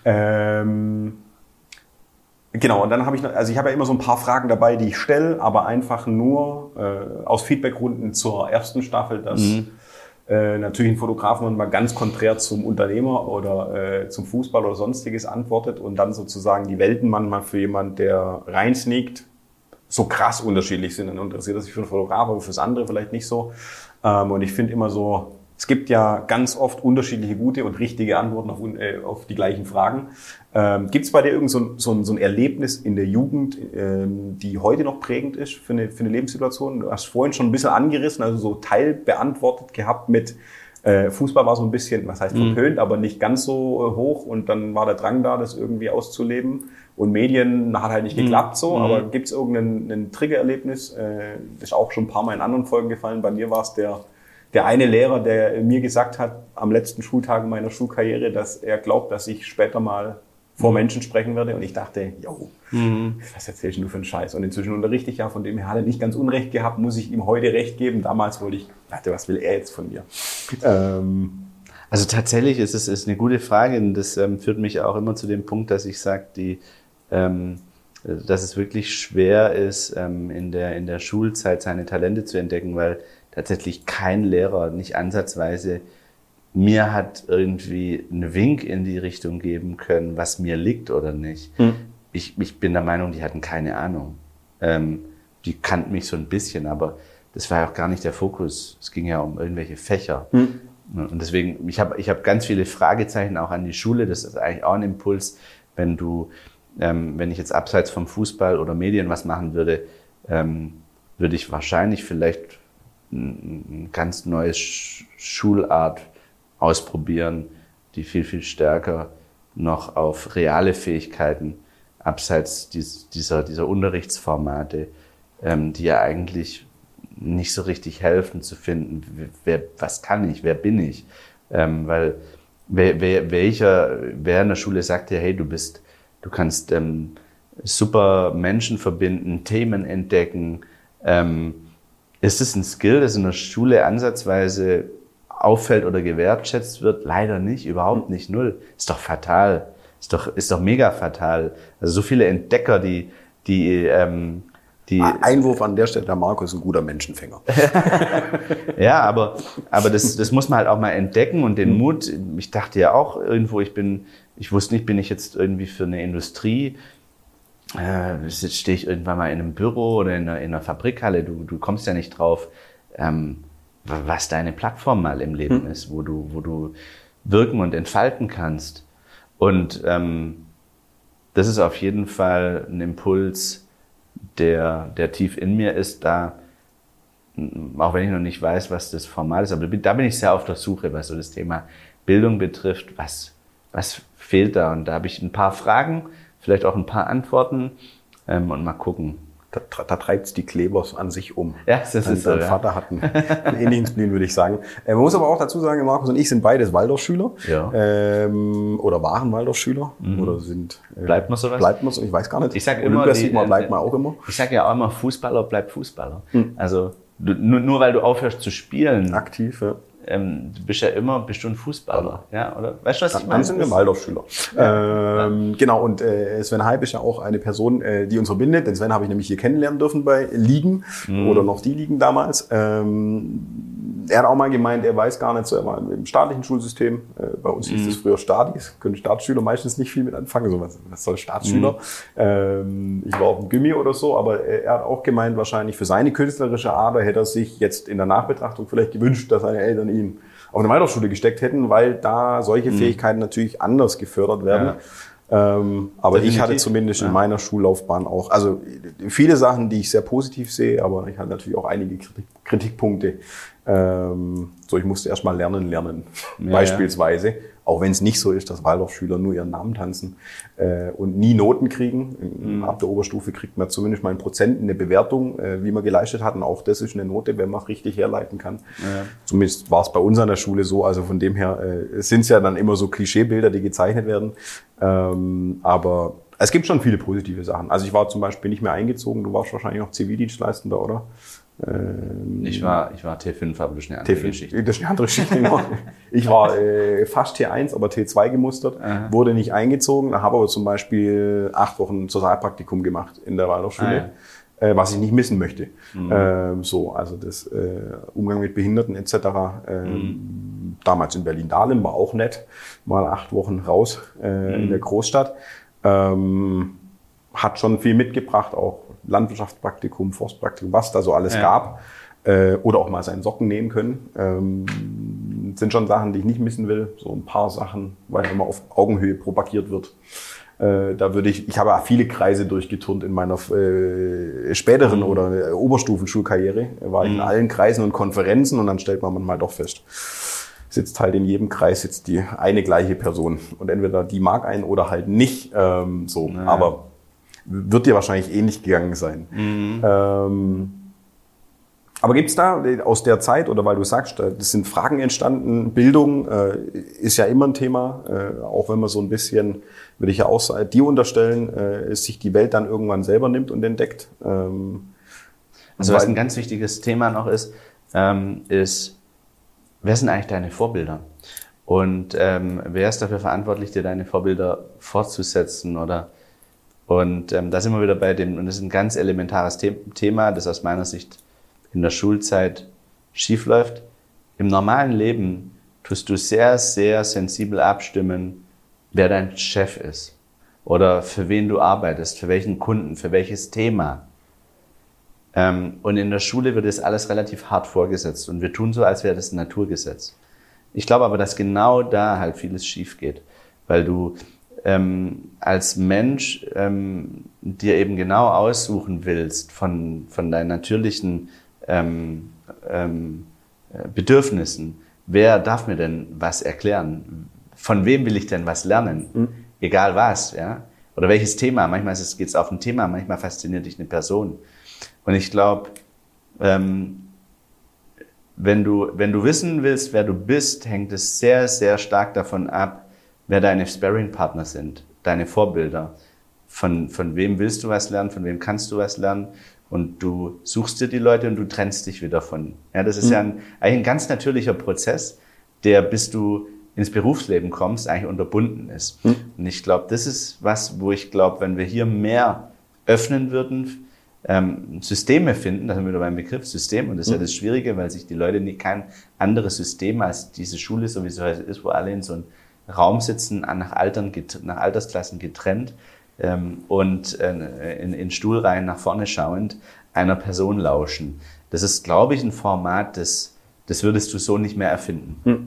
[SPEAKER 2] Genau, und dann habe ich noch, also ich habe ja immer so ein paar Fragen dabei, die ich stelle, aber einfach nur aus Feedbackrunden zur ersten Staffel, dass natürlich ein Fotograf mal ganz konträr zum Unternehmer oder zum Fußball oder sonstiges antwortet und dann sozusagen die Welten manchmal für jemand, der reinsneakt, so krass unterschiedlich sind. Dann interessiert er sich für einen Fotograf, aber fürs andere vielleicht nicht so. Und ich finde immer so, es gibt ja ganz oft unterschiedliche gute und richtige Antworten auf die gleichen Fragen. Gibt es bei dir irgend so ein Erlebnis in der Jugend, die heute noch prägend ist für eine Lebenssituation? Du hast vorhin schon ein bisschen angerissen, also so teilbeantwortet gehabt mit Fußball war so ein bisschen, was heißt verpönt, aber nicht ganz so hoch und dann war der Drang da, das irgendwie auszuleben. Und Medien hat halt nicht geklappt so, aber gibt es irgendein Triggererlebnis? Das ist auch schon ein paar Mal in anderen Folgen gefallen. Bei mir war es der eine Lehrer, der mir gesagt hat, am letzten Schultag meiner Schulkarriere, dass er glaubt, dass ich später mal vor Menschen sprechen werde. Und ich dachte, was erzählst du für einen Scheiß? Und inzwischen unterrichte ich ja, von dem her hat er nicht ganz Unrecht gehabt, muss ich ihm heute recht geben. Damals dachte, was will er jetzt von mir?
[SPEAKER 3] Also tatsächlich ist es eine gute Frage und das führt mich auch immer zu dem Punkt, dass ich sage, dass es wirklich schwer ist, in der Schulzeit seine Talente zu entdecken, weil tatsächlich kein Lehrer, nicht ansatzweise, mir hat irgendwie einen Wink in die Richtung geben können, was mir liegt oder nicht. Ich bin der Meinung, die hatten keine Ahnung. Die kannten mich so ein bisschen, aber das war ja auch gar nicht der Fokus. Es ging ja um irgendwelche Fächer. Und deswegen, ich hab ganz viele Fragezeichen auch an die Schule. Das ist eigentlich auch ein Impuls, wenn ich jetzt abseits vom Fußball oder Medien was machen würde, würde ich wahrscheinlich vielleicht eine ganz neue Schulart ausprobieren, die viel, viel stärker noch auf reale Fähigkeiten abseits dieser Unterrichtsformate, die ja eigentlich nicht so richtig helfen zu finden, was kann ich, wer bin ich, weil wer in der Schule sagt dir, hey, du kannst super Menschen verbinden, Themen entdecken, ist es ein Skill, das in der Schule ansatzweise auffällt oder gewertschätzt wird? Leider nicht, überhaupt nicht, null. Ist doch fatal. Ist doch mega fatal. Also so viele Entdecker, die
[SPEAKER 2] Einwurf an der Stelle, der Marco ist ein guter Menschenfänger.
[SPEAKER 3] Ja, aber das muss man halt auch mal entdecken und den Mut. Ich dachte ja auch irgendwo, ich wusste nicht, bin ich jetzt irgendwie für eine Industrie, jetzt stehe ich irgendwann mal in einem Büro oder in einer Fabrikhalle, du kommst ja nicht drauf, was deine Plattform mal im Leben ist, wo du wirken und entfalten kannst. Und das ist auf jeden Fall ein Impuls, der tief in mir ist, da, auch wenn ich noch nicht weiß, was das Format ist, aber da bin ich sehr auf der Suche, was so das Thema Bildung betrifft, was fehlt da? Und da habe ich ein paar Fragen, vielleicht auch ein paar Antworten und mal gucken.
[SPEAKER 2] Da treibt es die Klebers an sich um.
[SPEAKER 3] Ja, das ist so.
[SPEAKER 2] Dein Vater hat einen ähnlichen Spleen, würde ich sagen. Man muss aber auch dazu sagen, Markus und ich sind beides Waldorfschüler.
[SPEAKER 3] Ja.
[SPEAKER 2] Oder waren Waldorfschüler. Oder sind...
[SPEAKER 3] Bleibt man sowas?
[SPEAKER 2] Bleibt man so, ich weiß gar nicht.
[SPEAKER 3] Ich sag immer,
[SPEAKER 2] bleibt man auch immer.
[SPEAKER 3] Ich sage ja auch immer, Fußballer bleibt Fußballer. Also nur weil du aufhörst zu spielen.
[SPEAKER 2] Aktiv, ja.
[SPEAKER 3] Du bist ja immer ein Fußballer, ja, oder? Weißt du, was ich meine?
[SPEAKER 2] Dann sind wir Waldorfschüler. Ja. Genau, und Sven Heib ist ja auch eine Person, die uns verbindet. Den Sven habe ich nämlich hier kennenlernen dürfen bei Ligen oder noch die Ligen damals. Er hat auch mal gemeint, er weiß gar nicht so, er war im staatlichen Schulsystem. Bei uns hieß es früher Statis, können Staatsschüler meistens nicht viel mit anfangen. So, was soll Staatsschüler? Ich war auf dem Gymi oder so, aber er hat auch gemeint, wahrscheinlich für seine künstlerische Ader hätte er sich jetzt in der Nachbetrachtung vielleicht gewünscht, dass seine Eltern ihn auf eine Waldorfschule gesteckt hätten, weil da solche Fähigkeiten natürlich anders gefördert werden. Ja. Aber definitiv. Ich hatte zumindest in meiner Schullaufbahn auch, also viele Sachen, die ich sehr positiv sehe, aber ich hatte natürlich auch einige Kritikpunkte. Ich musste erst mal lernen, beispielsweise. Ja. Auch wenn es nicht so ist, dass Waldorfschüler nur ihren Namen tanzen und nie Noten kriegen. Ab der Oberstufe kriegt man zumindest mal in Prozent eine Bewertung, wie man geleistet hat. Und auch das ist eine Note, wenn man richtig herleiten kann. Ja. Zumindest war es bei uns an der Schule so. Also von dem her sind es ja dann immer so Klischeebilder, die gezeichnet werden. Aber es gibt schon viele positive Sachen. Also ich war zum Beispiel nicht mehr eingezogen. Du warst wahrscheinlich noch Zivildienstleistender, oder?
[SPEAKER 3] Ich war T5, aber das ist eine andere Geschichte.
[SPEAKER 2] Das ist eine andere Geschichte, genau. Ich war fast T1, aber T2 gemustert, wurde nicht eingezogen, habe aber zum Beispiel 8 Wochen Sozialpraktikum gemacht in der Waldorfschule, was ich nicht missen möchte. Also das Umgang mit Behinderten etc. Damals in Berlin-Dahlem war auch nett, mal 8 Wochen raus in der Großstadt. Hat schon viel mitgebracht, auch Landwirtschaftspraktikum, Forstpraktikum, was da so alles gab. Oder auch mal seinen Socken nehmen können. Sind schon Sachen, die ich nicht missen will. So ein paar Sachen, weil immer auf Augenhöhe propagiert wird. Ich habe viele Kreise durchgeturnt in meiner späteren oder Oberstufenschulkarriere. War ich in allen Kreisen und Konferenzen und dann stellt man manchmal doch fest, sitzt halt in jedem Kreis sitzt die eine gleiche Person. Und entweder die mag einen oder halt nicht. Aber wird dir wahrscheinlich ähnlich gegangen sein. Aber gibt's da aus der Zeit, oder weil du sagst, das sind Fragen entstanden, Bildung ist ja immer ein Thema, auch wenn man so ein bisschen, würde ich ja auch dir unterstellen, sich die Welt dann irgendwann selber nimmt und entdeckt.
[SPEAKER 3] Also was ein ganz wichtiges Thema noch ist, wer sind eigentlich deine Vorbilder? Und wer ist dafür verantwortlich, dir deine Vorbilder fortzusetzen Und da sind wir wieder bei dem, und das ist ein ganz elementares Thema, das aus meiner Sicht in der Schulzeit schief läuft. Im normalen Leben tust du sehr, sehr sensibel abstimmen, wer dein Chef ist oder für wen du arbeitest, für welchen Kunden, für welches Thema. Und in der Schule wird das alles relativ hart vorgesetzt und wir tun so, als wäre das ein Naturgesetz. Ich glaube aber, dass genau da halt vieles schief geht, weil du als Mensch dir eben genau aussuchen willst von deinen natürlichen Bedürfnissen. Wer darf mir denn was erklären? Von wem will ich denn was lernen? Egal was, ja. Oder welches Thema? Manchmal geht es auf ein Thema, manchmal fasziniert dich eine Person. Und ich glaube, wenn du wissen willst, wer du bist, hängt es sehr, sehr stark davon ab, wer deine Sparring-Partner sind, deine Vorbilder. Von wem willst du was lernen, von wem kannst du was lernen? Und du suchst dir die Leute und du trennst dich wieder von. Ja, das ist ja eigentlich ein ganz natürlicher Prozess, der, bis du ins Berufsleben kommst, eigentlich unterbunden ist. Und ich glaube, das ist was, wo ich glaube, wenn wir hier mehr öffnen würden, Systeme finden, da sind wir wieder beim Begriff System, und das ist ja das Schwierige, weil sich die Leute kein anderes System als diese Schule, so wie es heute ist, wo alle in so einem Raum sitzen, nach Altersklassen getrennt, und in Stuhlreihen nach vorne schauend einer Person lauschen. Das ist, glaube ich, ein Format, das würdest du so nicht mehr erfinden.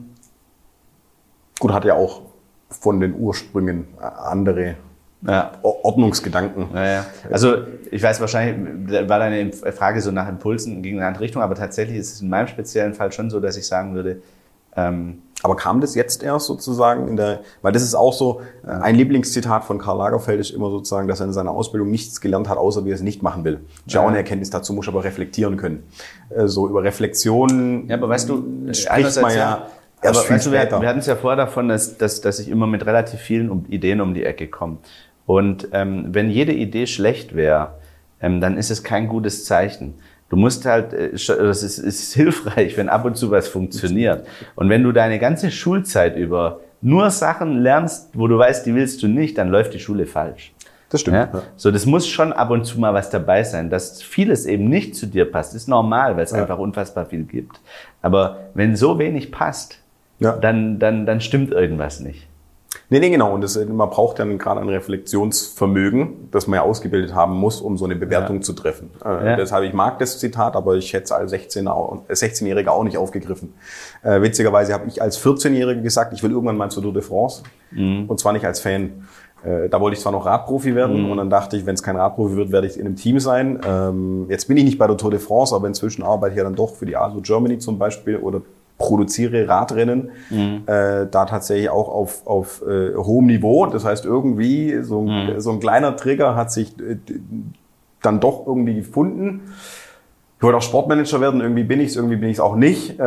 [SPEAKER 2] Gut, hat ja auch von den Ursprüngen andere Ordnungsgedanken.
[SPEAKER 3] Ja. Also ich weiß, wahrscheinlich war deine Frage so nach Impulsen, ging in eine andere Richtung, aber tatsächlich ist es in meinem speziellen Fall schon so, dass ich sagen würde,
[SPEAKER 2] aber kam das jetzt erst sozusagen weil das ist auch so, ein Lieblingszitat von Karl Lagerfeld ist immer sozusagen, dass er in seiner Ausbildung nichts gelernt hat, außer wie er es nicht machen will. Das ist ja auch eine Erkenntnis, dazu muss ich aber reflektieren können. So über Reflexion.
[SPEAKER 3] Ja, aber weißt du,
[SPEAKER 2] spricht man ja erst viel später.
[SPEAKER 3] Wir hatten es ja vorher davon, dass ich immer mit relativ vielen Ideen um die Ecke komme. Und wenn jede Idee schlecht wäre, dann ist es kein gutes Zeichen. Du musst halt, es ist hilfreich, wenn ab und zu was funktioniert. Und wenn du deine ganze Schulzeit über nur Sachen lernst, wo du weißt, die willst du nicht, dann läuft die Schule falsch.
[SPEAKER 2] Das stimmt.
[SPEAKER 3] Ja? So, das muss schon ab und zu mal was dabei sein. Dass vieles eben nicht zu dir passt, ist normal, weil es einfach unfassbar viel gibt. Aber wenn so wenig passt, dann stimmt irgendwas nicht.
[SPEAKER 2] Nee, genau. Und man braucht dann gerade ein Reflexionsvermögen, das man ja ausgebildet haben muss, um so eine Bewertung zu treffen. Deshalb, ich mag das Zitat, aber ich hätte es als 16-Jähriger auch nicht aufgegriffen. Witzigerweise habe ich als 14-Jähriger gesagt, ich will irgendwann mal zur Tour de France. Und zwar nicht als Fan. Da wollte ich zwar noch Radprofi werden, und dann dachte ich, wenn es kein Radprofi wird, werde ich in einem Team sein. Jetzt bin ich nicht bei der Tour de France, aber inzwischen arbeite ich ja dann doch für die ASO Germany zum Beispiel oder produziere Radrennen, da tatsächlich auch auf hohem Niveau. Das heißt, irgendwie so ein kleiner Trigger hat sich dann doch irgendwie gefunden. Ich wollte auch Sportmanager werden, irgendwie bin ich es auch nicht.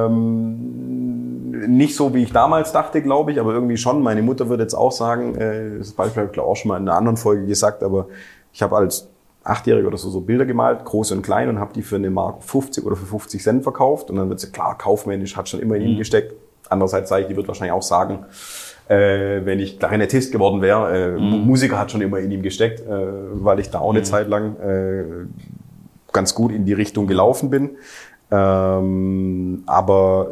[SPEAKER 2] Nicht so, wie ich damals dachte, glaube ich, aber irgendwie schon. Meine Mutter würde jetzt auch sagen, das Beispiel habe ich auch schon mal in einer anderen Folge gesagt, aber ich habe als 8-Jähriger oder so Bilder gemalt, groß und klein, und habe die für eine Mark 50 oder für 50 Cent verkauft. Und dann wird sie, klar, kaufmännisch, hat schon immer in ihm gesteckt. Andererseits sage ich, die wird wahrscheinlich auch sagen, wenn ich Klarinettist geworden wäre, Musiker hat schon immer in ihm gesteckt, weil ich da auch eine Zeit lang ganz gut in die Richtung gelaufen bin. Aber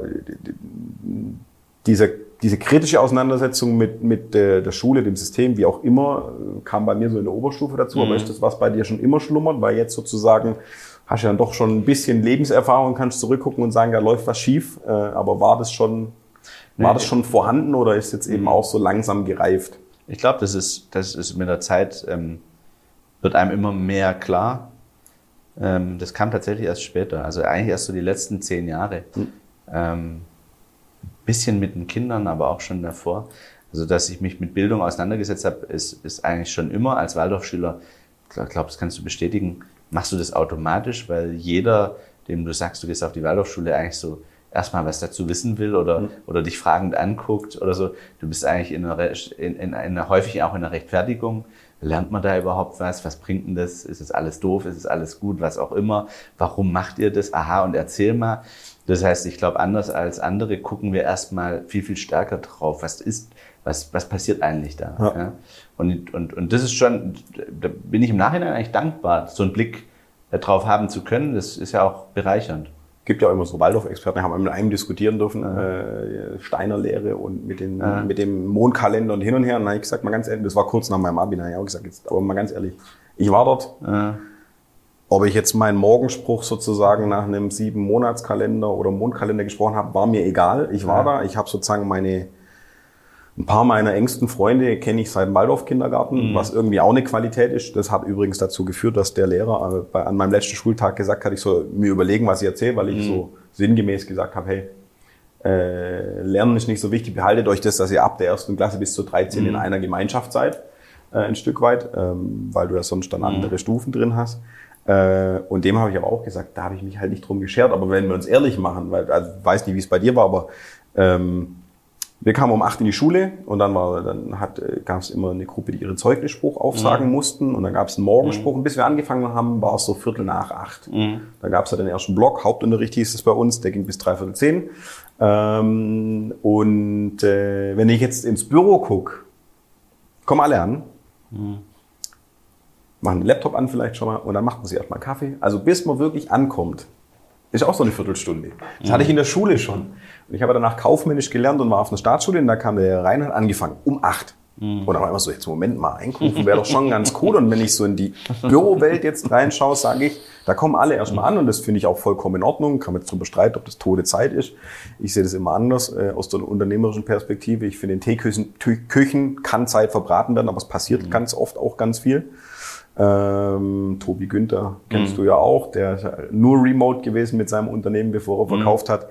[SPEAKER 2] diese kritische Auseinandersetzung mit der Schule, dem System, wie auch immer, kam bei mir so in der Oberstufe dazu. Aber ist das, was bei dir schon immer schlummert? Weil jetzt sozusagen hast du ja dann doch schon ein bisschen Lebenserfahrung, kannst zurückgucken und sagen, da läuft was schief. Aber war das schon vorhanden oder ist jetzt eben auch so langsam gereift?
[SPEAKER 3] Ich glaube, das ist mit der Zeit, wird einem immer mehr klar. Das kam tatsächlich erst später. Also eigentlich erst so die letzten 10 Jahre. Bisschen mit den Kindern, aber auch schon davor. Also, dass ich mich mit Bildung auseinandergesetzt habe, ist eigentlich schon immer als Waldorfschüler, ich glaube, das kannst du bestätigen, machst du das automatisch, weil jeder, dem du sagst, du gehst auf die Waldorfschule, eigentlich so erstmal was dazu wissen will oder dich fragend anguckt oder so. Du bist eigentlich häufig auch in der Rechtfertigung. Lernt man da überhaupt was? Was bringt denn das? Ist es alles doof? Ist es alles gut? Was auch immer. Warum macht ihr das? Aha, und erzähl mal. Das heißt, ich glaube, anders als andere gucken wir erstmal viel, viel stärker drauf. Was passiert eigentlich da? Ja. Ja? Und das ist schon, da bin ich im Nachhinein eigentlich dankbar, so einen Blick drauf haben zu können. Das ist ja auch bereichernd.
[SPEAKER 2] Gibt ja auch immer so Waldorf-Experten, wir haben mit einem diskutieren dürfen, Steiner Lehre und mit dem Mondkalender und hin und her. Und dann habe ich gesagt, mal ganz ehrlich, das war kurz nach meinem Abi, dann habe ich auch gesagt, jetzt, aber mal ganz ehrlich, ich war dort. Ob ich jetzt meinen Morgenspruch sozusagen nach einem 7-Monats-Kalender oder Mondkalender gesprochen habe, war mir egal. Ich war da, ich habe sozusagen ein paar meiner engsten Freunde kenne ich seit dem Waldorf-Kindergarten, was irgendwie auch eine Qualität ist. Das hat übrigens dazu geführt, dass der Lehrer an meinem letzten Schultag gesagt hat, ich soll mir überlegen, was ich erzähle, weil ich so sinngemäß gesagt habe, hey, Lernen ist nicht so wichtig, behaltet euch das, dass ihr ab der 1. Klasse bis zur 13 in einer Gemeinschaft seid. ein Stück weit, weil du ja sonst dann andere Stufen drin hast. Und dem habe ich aber auch gesagt, da habe ich mich halt nicht drum geschert. Aber wenn wir uns ehrlich machen, weil also, ich weiß nicht, wie es bei dir war, aber wir kamen um 8 in die Schule und dann gab es immer eine Gruppe, die ihren Zeugnisspruch aufsagen mussten und dann gab es einen Morgenspruch und bis wir angefangen haben, war es so 7:45. Da gab es ja den ersten Block, Hauptunterricht hieß es bei uns, der ging bis 9:45. Wenn ich jetzt ins Büro gucke, kommen alle an, machen den Laptop an vielleicht schon mal und dann macht man sich erstmal einen Kaffee. Also bis man wirklich ankommt, ist auch so eine Viertelstunde. Das hatte ich in der Schule schon. Und ich habe danach kaufmännisch gelernt und war auf einer Staatsschule und da kam der rein und hat angefangen, um 8. Und dann war immer so, jetzt Moment mal, einkaufen wäre doch schon ganz cool. Und wenn ich so in die Bürowelt jetzt reinschaue, sage ich, da kommen alle erstmal an und das finde ich auch vollkommen in Ordnung. Kann man jetzt drüber streiten, ob das tote Zeit ist. Ich sehe das immer anders, aus der unternehmerischen Perspektive. Ich finde, in Teeküchen kann Zeit verbraten werden, aber es passiert ganz oft auch ganz viel. Tobi Günther kennst du ja auch, der ist ja nur remote gewesen mit seinem Unternehmen, bevor er verkauft hat.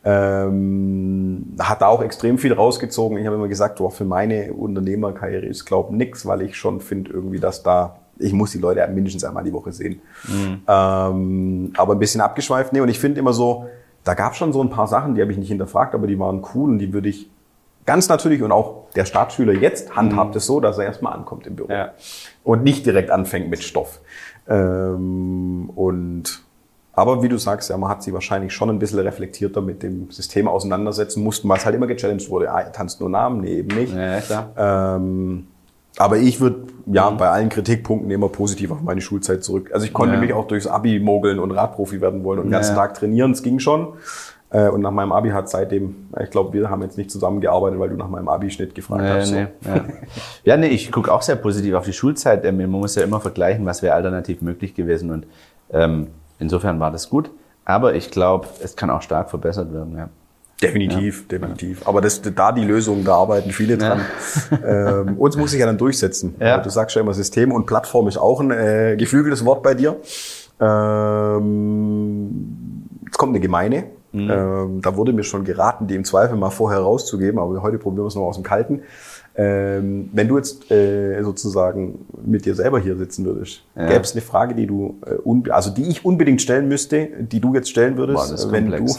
[SPEAKER 2] Hat da auch extrem viel rausgezogen. Ich habe immer gesagt, für meine Unternehmerkarriere ist, glaube ich, nix, weil ich schon finde irgendwie, dass ich muss die Leute mindestens einmal die Woche sehen. Aber ein bisschen abgeschweift. Und ich finde immer so, da gab es schon so ein paar Sachen, die habe ich nicht hinterfragt, aber die waren cool und die würde ich ganz natürlich, und auch der Staatsschüler jetzt handhabt es so, dass er erstmal ankommt im Büro und nicht direkt anfängt mit Stoff. Aber wie du sagst, ja, man hat sie wahrscheinlich schon ein bisschen reflektierter mit dem System auseinandersetzen mussten, weil es halt immer gechallenged wurde. Tanzt nur Namen? Nee, eben nicht.
[SPEAKER 3] Ja, klar.
[SPEAKER 2] Aber ich würde bei allen Kritikpunkten immer positiv auf meine Schulzeit zurück. Also ich konnte mich auch durchs Abi mogeln und Radprofi werden wollen und den ganzen Tag trainieren, es ging schon. Und nach meinem Abi hat seitdem, ich glaube, wir haben jetzt nicht zusammengearbeitet, weil du nach meinem Abi-Schnitt gefragt hast.
[SPEAKER 3] Nee, ich gucke auch sehr positiv auf die Schulzeit. Man muss ja immer vergleichen, was wäre alternativ möglich gewesen. Und insofern war das gut. Aber ich glaube, es kann auch stark verbessert werden. Ja.
[SPEAKER 2] Definitiv. Aber da die Lösung, da arbeiten viele dran. Uns muss sich ja dann durchsetzen.
[SPEAKER 3] Ja.
[SPEAKER 2] Du sagst ja immer System und Plattform ist auch ein geflügeltes Wort bei dir. Jetzt kommt eine Gemeine. Da wurde mir schon geraten, die im Zweifel mal vorher rauszugeben, aber heute probieren wir es noch aus dem Kalten. Wenn du jetzt sozusagen mit dir selber hier sitzen würdest, gäbe es eine Frage, die die ich unbedingt stellen müsste, die du jetzt stellen würdest,
[SPEAKER 3] boah, das ist
[SPEAKER 2] wenn
[SPEAKER 3] komplex.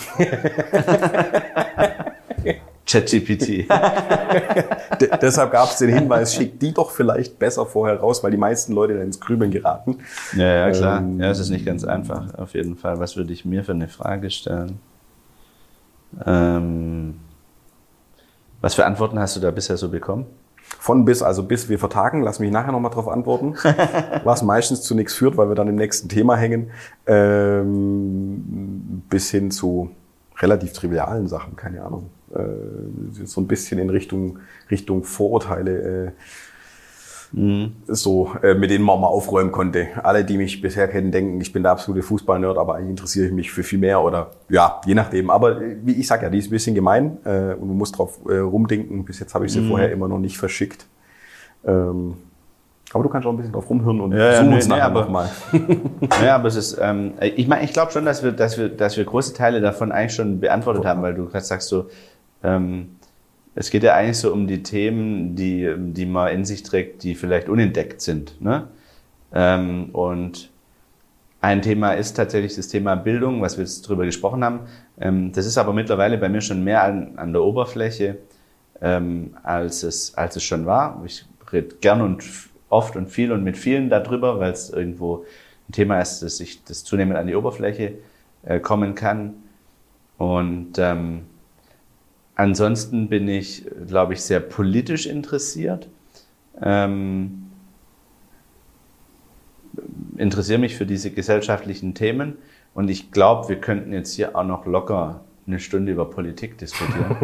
[SPEAKER 2] du
[SPEAKER 3] ChatGPT.
[SPEAKER 2] Deshalb gab es den Hinweis, schick die doch vielleicht besser vorher raus, weil die meisten Leute dann ins Grübeln geraten.
[SPEAKER 3] Ja, klar. Es ist nicht ganz einfach, auf jeden Fall. Was würde ich mir für eine Frage stellen? Was für Antworten hast du da bisher so bekommen?
[SPEAKER 2] Von bis, also bis wir vertagen, lass mich nachher nochmal drauf antworten, was meistens zu nichts führt, weil wir dann im nächsten Thema hängen, bis hin zu relativ trivialen Sachen, keine Ahnung. So ein bisschen in Richtung Vorurteile, mit denen man mal aufräumen konnte. Alle, die mich bisher kennen, denken, ich bin der absolute Fußballnerd, aber eigentlich interessiere ich mich für viel mehr oder ja, je nachdem. Aber wie ich sage ja, die ist ein bisschen gemein und du musst drauf rumdenken. Bis jetzt habe ich sie vorher immer noch nicht verschickt. Aber du kannst auch ein bisschen drauf rumhören und suchen uns nachher nochmal.
[SPEAKER 3] Ja, aber es ist, ich glaube schon, dass wir große Teile davon eigentlich schon beantwortet haben, weil du gerade sagst so, es geht ja eigentlich so um die Themen, die man in sich trägt, die vielleicht unentdeckt sind, ne? Und ein Thema ist tatsächlich das Thema Bildung, was wir jetzt drüber gesprochen haben. Das ist aber mittlerweile bei mir schon mehr an der Oberfläche, als es schon war. Ich rede gern und oft und viel und mit vielen darüber, weil es irgendwo ein Thema ist, das zunehmend an die Oberfläche kommen kann. Und ansonsten bin ich, glaube ich, sehr politisch interessiert. Interessiere mich für diese gesellschaftlichen Themen und ich glaube, wir könnten jetzt hier auch noch locker eine Stunde über Politik diskutieren.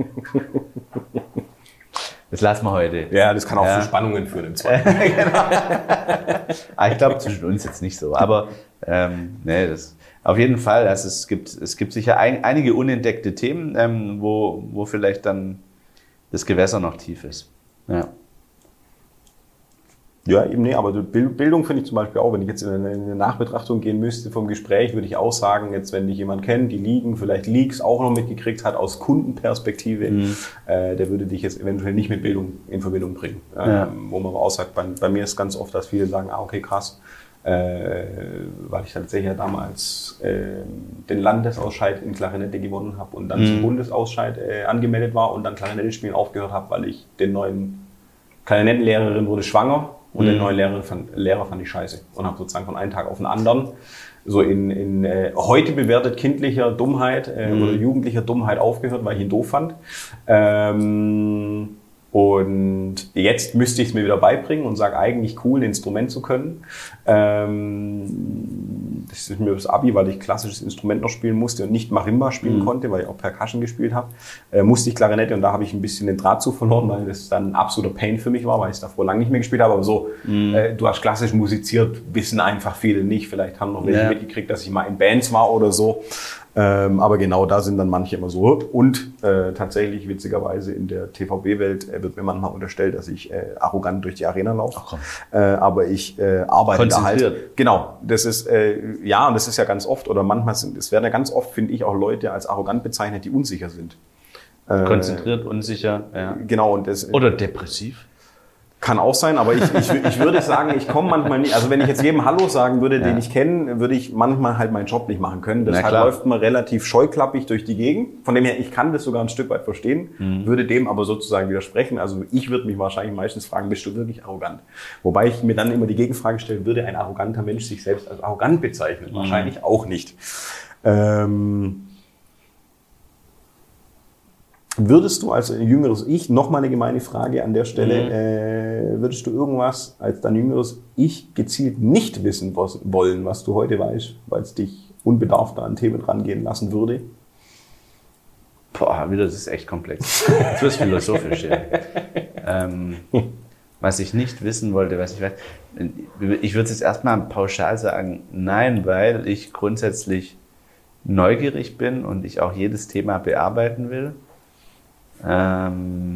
[SPEAKER 3] Das lassen wir heute.
[SPEAKER 2] Ja, das kann auch zu Spannungen führen im Zweifel.
[SPEAKER 3] Genau. Ich glaube, zwischen uns jetzt nicht so. Aber auf jeden Fall, also es gibt sicher einige unentdeckte Themen, wo vielleicht dann das Gewässer noch tief ist. Ja.
[SPEAKER 2] Ja, eben nee, aber Bildung finde ich zum Beispiel auch, wenn ich jetzt in eine Nachbetrachtung gehen müsste vom Gespräch, würde ich auch sagen, jetzt wenn dich jemand kennt, die Ligen, vielleicht Leaks auch noch mitgekriegt hat aus Kundenperspektive, der würde dich jetzt eventuell nicht mit Bildung in Verbindung bringen. Wo man aber auch sagt, bei mir ist ganz oft, dass viele sagen, okay, krass, weil ich tatsächlich ja damals den Landesausscheid in Klarinette gewonnen habe und dann zum Bundesausscheid angemeldet war und dann Klarinette spielen aufgehört habe, weil ich den neuen Klarinettenlehrerin wurde schwanger und den neuen Lehrer fand ich scheiße und habe sozusagen von einem Tag auf den anderen so in heute bewertet kindlicher Dummheit oder jugendlicher Dummheit aufgehört, weil ich ihn doof fand. Und jetzt müsste ich es mir wieder beibringen und sage eigentlich cool, ein Instrument zu können. Das ist mir das Abi, weil ich klassisches Instrument noch spielen musste und nicht Marimba spielen konnte, weil ich auch Percussion gespielt habe, musste ich Klarinette und da habe ich ein bisschen den Draht zu verloren, weil das dann ein absoluter Pain für mich war, weil ich es davor lange nicht mehr gespielt habe. Aber so, du hast klassisch musiziert, wissen einfach viele nicht. Vielleicht haben noch welche mitgekriegt, dass ich mal in Bands war oder so. Aber genau da sind dann manche immer so. Und tatsächlich, witzigerweise, in der TVB-Welt wird mir manchmal unterstellt, dass ich arrogant durch die Arena laufe. Aber ich arbeite da halt. Genau, das ist, ja, und das ist ja ganz oft, oder manchmal es werden ja ganz oft, finde ich, auch Leute als arrogant bezeichnet, die unsicher sind.
[SPEAKER 3] Konzentriert, unsicher, ja.
[SPEAKER 2] Genau. Und das,
[SPEAKER 3] oder depressiv.
[SPEAKER 2] Kann auch sein, aber ich würde sagen, ich komme manchmal nicht, also wenn ich jetzt jedem Hallo sagen würde, den ich kenne, würde ich manchmal halt meinen Job nicht machen können. Deshalb läuft man relativ scheuklappig durch die Gegend. Von dem her, ich kann das sogar ein Stück weit verstehen, würde dem aber sozusagen widersprechen. Also ich würde mich wahrscheinlich meistens fragen, bist du wirklich arrogant? Wobei ich mir dann immer die Gegenfrage stelle, würde ein arroganter Mensch sich selbst als arrogant bezeichnen? Wahrscheinlich auch nicht. Würdest du als jüngeres Ich, nochmal eine gemeine Frage an der Stelle, würdest du irgendwas als dein jüngeres Ich gezielt nicht wissen wollen, was du heute weißt, weil es dich unbedarfter an Themen rangehen lassen würde?
[SPEAKER 3] Boah, das ist echt komplex. Das wird philosophisch, ja. Was ich nicht wissen wollte, was ich weiß. Ich würde jetzt erstmal pauschal sagen, nein, weil ich grundsätzlich neugierig bin und ich auch jedes Thema bearbeiten will. Ja,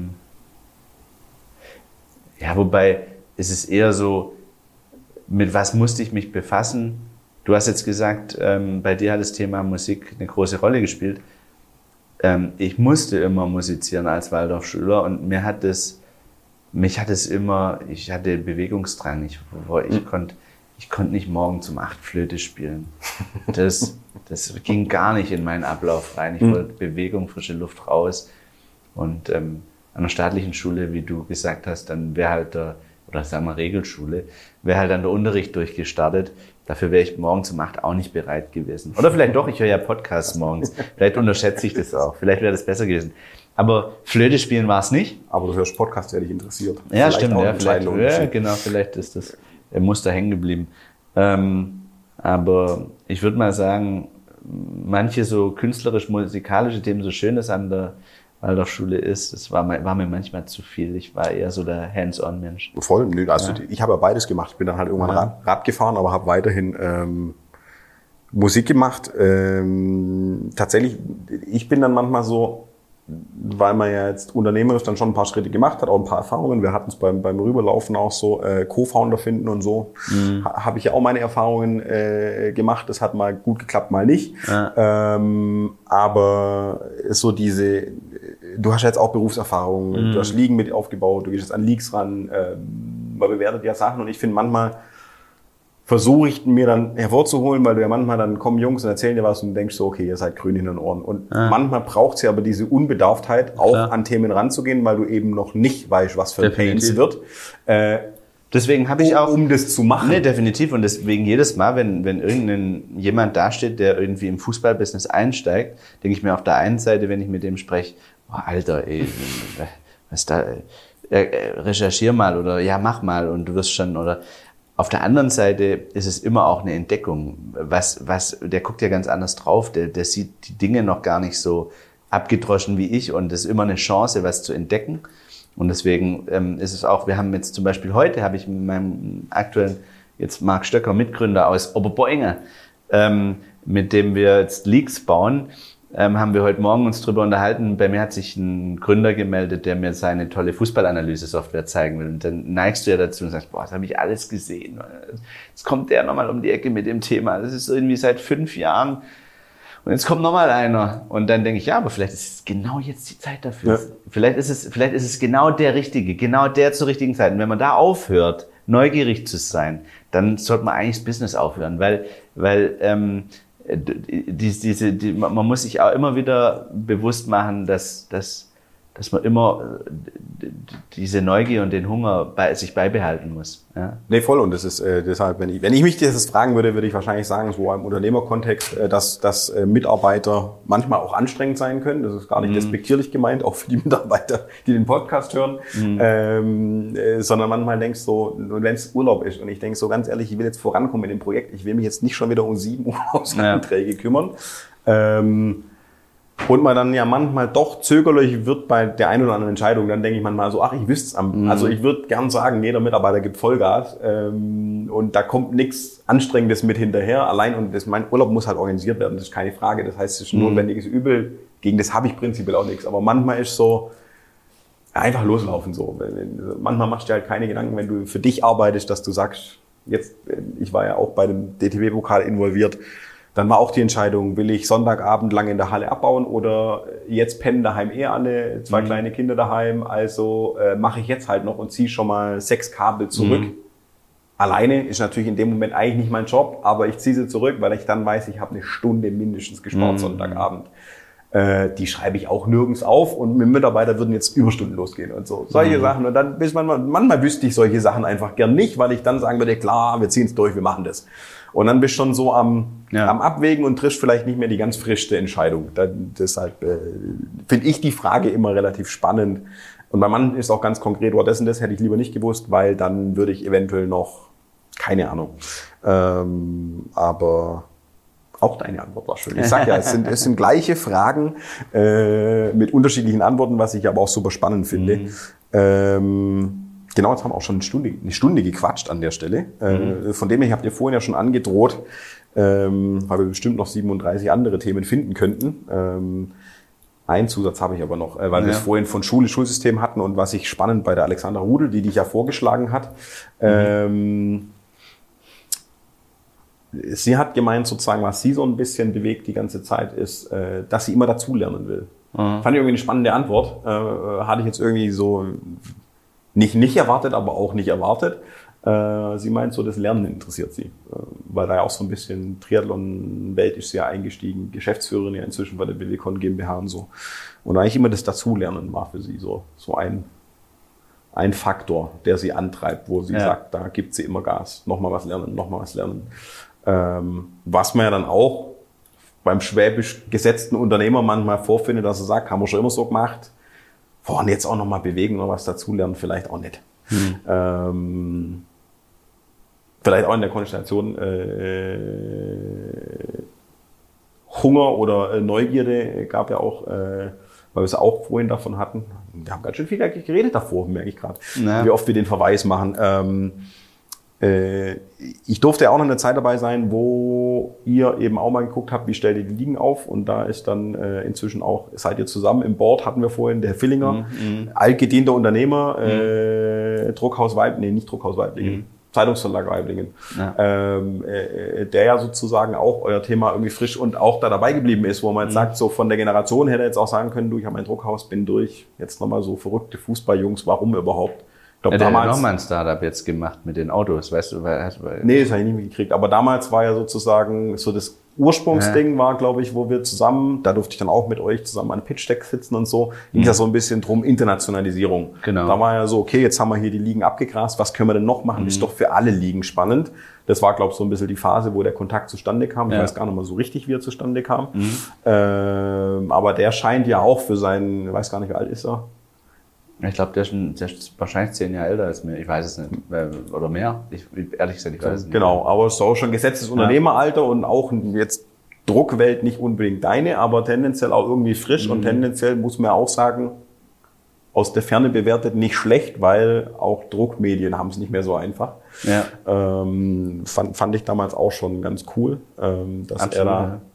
[SPEAKER 3] wobei es ist eher so, mit was musste ich mich befassen? Du hast jetzt gesagt, bei dir hat das Thema Musik eine große Rolle gespielt. Ich musste immer musizieren als Waldorfschüler und mich hat es immer, ich hatte Bewegungsdrang. Ich konnte nicht morgens um 8 Flöte spielen. Das ging gar nicht in meinen Ablauf rein. Ich wollte Bewegung, frische Luft raus. Und an einer staatlichen Schule, wie du gesagt hast, dann wäre halt oder sagen wir Regelschule, wäre halt dann der Unterricht durchgestartet. Dafür wäre ich morgens um 8 auch nicht bereit gewesen. Oder vielleicht doch, ich höre ja Podcasts morgens. Vielleicht unterschätze ich das auch. Vielleicht wäre das besser gewesen. Aber Flöte spielen war es nicht.
[SPEAKER 2] Aber du hörst Podcasts, der dich interessiert.
[SPEAKER 3] Ja, vielleicht stimmt. Vielleicht ist das Muster hängen geblieben. Aber ich würde mal sagen, manche so künstlerisch-musikalische Themen, so schön es an der Waldorfschule ist, das war mir manchmal zu viel. Ich war eher so der Hands-on-Mensch.
[SPEAKER 2] Voll, nö, also ich habe ja beides gemacht. Ich bin dann halt irgendwann Rad gefahren, aber habe weiterhin Musik gemacht. Tatsächlich, ich bin dann manchmal so, weil man ja jetzt unternehmerisch dann schon ein paar Schritte gemacht hat, auch ein paar Erfahrungen. Wir hatten es beim Rüberlaufen auch so, Co-Founder finden und so. Habe ich ja auch meine Erfahrungen gemacht. Das hat mal gut geklappt, mal nicht. Ja. Aber so du hast ja jetzt auch Berufserfahrung, du hast Ligen mit aufgebaut, du gehst jetzt an Leaks ran, man bewertet ja Sachen und ich finde manchmal, versuche ich mir dann hervorzuholen, weil du ja manchmal dann kommen Jungs und erzählen dir was und du denkst so, okay, ihr seid grün in den Ohren. Und manchmal braucht es ja aber diese Unbedarftheit, auch an Themen ranzugehen, weil du eben noch nicht weißt, was für Pains wird.
[SPEAKER 3] Deswegen habe ich auch,
[SPEAKER 2] um das zu machen.
[SPEAKER 3] Nee, definitiv. Und deswegen jedes Mal, wenn jemand dasteht, der irgendwie im Fußballbusiness einsteigt, denke ich mir auf der einen Seite, wenn ich mit dem spreche, oh, Alter, ey, was da, recherchier mal oder ja, mach mal und du wirst schon, oder auf der anderen Seite ist es immer auch eine Entdeckung. Der guckt ja ganz anders drauf, der sieht die Dinge noch gar nicht so abgedroschen wie ich und es ist immer eine Chance, was zu entdecken. Und deswegen ist es auch, wir haben jetzt zum Beispiel heute, habe ich mit meinem aktuellen, jetzt Marc Stöcker, Mitgründer aus Oberboinge, mit dem wir jetzt Leaks bauen, haben wir heute Morgen uns drüber unterhalten. Bei mir hat sich ein Gründer gemeldet, der mir seine tolle Fußballanalyse-Software zeigen will. Und dann neigst du ja dazu und sagst, boah, das habe ich alles gesehen. Jetzt kommt der nochmal um die Ecke mit dem Thema. Das ist irgendwie seit 5 Jahren. Und jetzt kommt nochmal einer. Und dann denke ich, ja, aber vielleicht ist es genau jetzt die Zeit dafür. Ja. Vielleicht ist es genau der Richtige, genau der zur richtigen Zeit. Und wenn man da aufhört, neugierig zu sein, dann sollte man eigentlich das Business aufhören, weil man muss sich auch immer wieder bewusst machen, dass man immer diese Neugier und den Hunger sich beibehalten muss. Ja?
[SPEAKER 2] Nee, voll. Und das ist deshalb, wenn ich mich das fragen würde, würde ich wahrscheinlich sagen, so im Unternehmerkontext, dass Mitarbeiter manchmal auch anstrengend sein können. Das ist gar nicht despektierlich gemeint, auch für die Mitarbeiter, die den Podcast hören. Sondern manchmal denkst du so, wenn es Urlaub ist und ich denke so ganz ehrlich, ich will jetzt vorankommen mit dem Projekt, ich will mich jetzt nicht schon wieder um 7 Urlaubsanträge kümmern. Und man dann ja manchmal doch zögerlich wird bei der einen oder anderen Entscheidung, dann denke ich manchmal so, ach, ich wüsste es also ich würde gern sagen, jeder Mitarbeiter gibt Vollgas und da kommt nichts Anstrengendes mit hinterher. Allein mein Urlaub muss halt organisiert werden, das ist keine Frage. Das heißt, es ist ein notwendiges Übel, gegen das habe ich prinzipiell auch nichts. Aber manchmal ist so, einfach loslaufen so. Manchmal machst du dir halt keine Gedanken, wenn du für dich arbeitest, dass du sagst, jetzt, ich war ja auch bei dem DTB-Pokal involviert, dann war auch die Entscheidung, will ich Sonntagabend lange in der Halle abbauen oder jetzt pennen daheim alle, 2 kleine Kinder daheim, also mache ich jetzt halt noch und ziehe schon mal 6 Kabel zurück. Alleine ist natürlich in dem Moment eigentlich nicht mein Job, aber ich ziehe sie zurück, weil ich dann weiß, ich habe eine Stunde mindestens gespart Sonntagabend. Die schreibe ich auch nirgends auf und mit Mitarbeiter würden jetzt Überstunden losgehen und so. Solche Sachen. Und dann manchmal wüsste ich solche Sachen einfach gern nicht, weil ich dann sagen würde, klar, wir ziehen es durch, wir machen das. Und dann bist du schon so am Abwägen und triffst vielleicht nicht mehr die ganz frischste Entscheidung. Deshalb finde ich die Frage immer relativ spannend. Und bei manchen ist auch ganz konkret, das und das hätte ich lieber nicht gewusst, weil dann würde ich eventuell noch, keine Ahnung. Aber auch deine Antwort war schön. Ich sag ja, es sind gleiche Fragen mit unterschiedlichen Antworten, was ich aber auch super spannend finde. Genau, jetzt haben wir auch schon eine Stunde gequatscht an der Stelle. Von dem her, ich habe dir vorhin ja schon angedroht, weil wir bestimmt noch 37 andere Themen finden könnten. Einen Zusatz habe ich aber noch, weil wir es vorhin von Schulsystem hatten und was ich spannend bei der Alexandra Rudel, die dich ja vorgeschlagen hat. Sie hat gemeint, sozusagen, was sie so ein bisschen bewegt die ganze Zeit, ist, dass sie immer dazulernen will. Fand ich irgendwie eine spannende Antwort. Hatte ich jetzt irgendwie so nicht erwartet, aber auch nicht erwartet. Sie meint so, das Lernen interessiert sie. Weil da ja auch so ein bisschen Triathlon-Welt ist sie ja eingestiegen. Geschäftsführerin ja inzwischen bei der Willicon GmbH und so. Und eigentlich immer das Dazulernen war für sie so ein Faktor, der sie antreibt, wo sie sagt, da gibt sie immer Gas. Nochmal was lernen. Was man ja dann auch beim schwäbisch gesetzten Unternehmer manchmal vorfindet, dass er sagt, haben wir schon immer so gemacht. Und jetzt auch nochmal bewegen oder was dazulernen, vielleicht auch nicht. Vielleicht auch in der Konstellation Hunger oder Neugierde gab ja auch, weil wir es auch vorhin davon hatten. Wir haben ganz schön viel geredet davor, merke ich gerade, wie oft wir den Verweis machen. Ich durfte ja auch noch eine Zeit dabei sein, wo ihr eben auch mal geguckt habt, wie stellt ihr die Ligen auf, und da ist dann inzwischen auch, seid ihr zusammen im Board, hatten wir vorhin, der Herr Villinger, altgedienter Unternehmer, Druckhaus Weiblingen, nicht Druckhaus Weiblingen, Zeitungsverlag Weiblingen, der ja sozusagen auch euer Thema irgendwie frisch und auch da dabei geblieben ist, wo man jetzt sagt, so von der Generation hätte er jetzt auch sagen können, du, ich habe mein Druckhaus, bin durch, jetzt nochmal so verrückte Fußballjungs, warum überhaupt? Ich glaube,
[SPEAKER 3] damals hat nochmal ein Startup jetzt gemacht mit den Autos, weißt du?
[SPEAKER 2] Nee, das habe ich nicht mitgekriegt. Aber damals war ja sozusagen so das Ursprungsding war, glaube ich, wo wir zusammen, da durfte ich dann auch mit euch zusammen an Pitch-Deck sitzen und so, ging das so ein bisschen drum, Internationalisierung.
[SPEAKER 3] Genau.
[SPEAKER 2] Da war ja so, okay, jetzt haben wir hier die Ligen abgegrast, was können wir denn noch machen? Ist doch für alle Ligen spannend. Das war, glaube ich, so ein bisschen die Phase, wo der Kontakt zustande kam. Ich weiß gar nicht mal so richtig, wie er zustande kam. Aber der scheint ja auch für seinen, ich weiß gar nicht, wie alt ist er?
[SPEAKER 3] Ich glaube, der ist wahrscheinlich 10 Jahre älter als mir. Ich weiß es nicht. Oder mehr. Ehrlich gesagt, ich weiß es nicht.
[SPEAKER 2] Genau, aber es ist auch schon gesetztes Unternehmeralter und auch jetzt Druckwelt nicht unbedingt deine, aber tendenziell auch irgendwie frisch und tendenziell muss man auch sagen, aus der Ferne bewertet nicht schlecht, weil auch Druckmedien haben es nicht mehr so einfach. Fand ich damals auch schon ganz cool, dass absolut, er da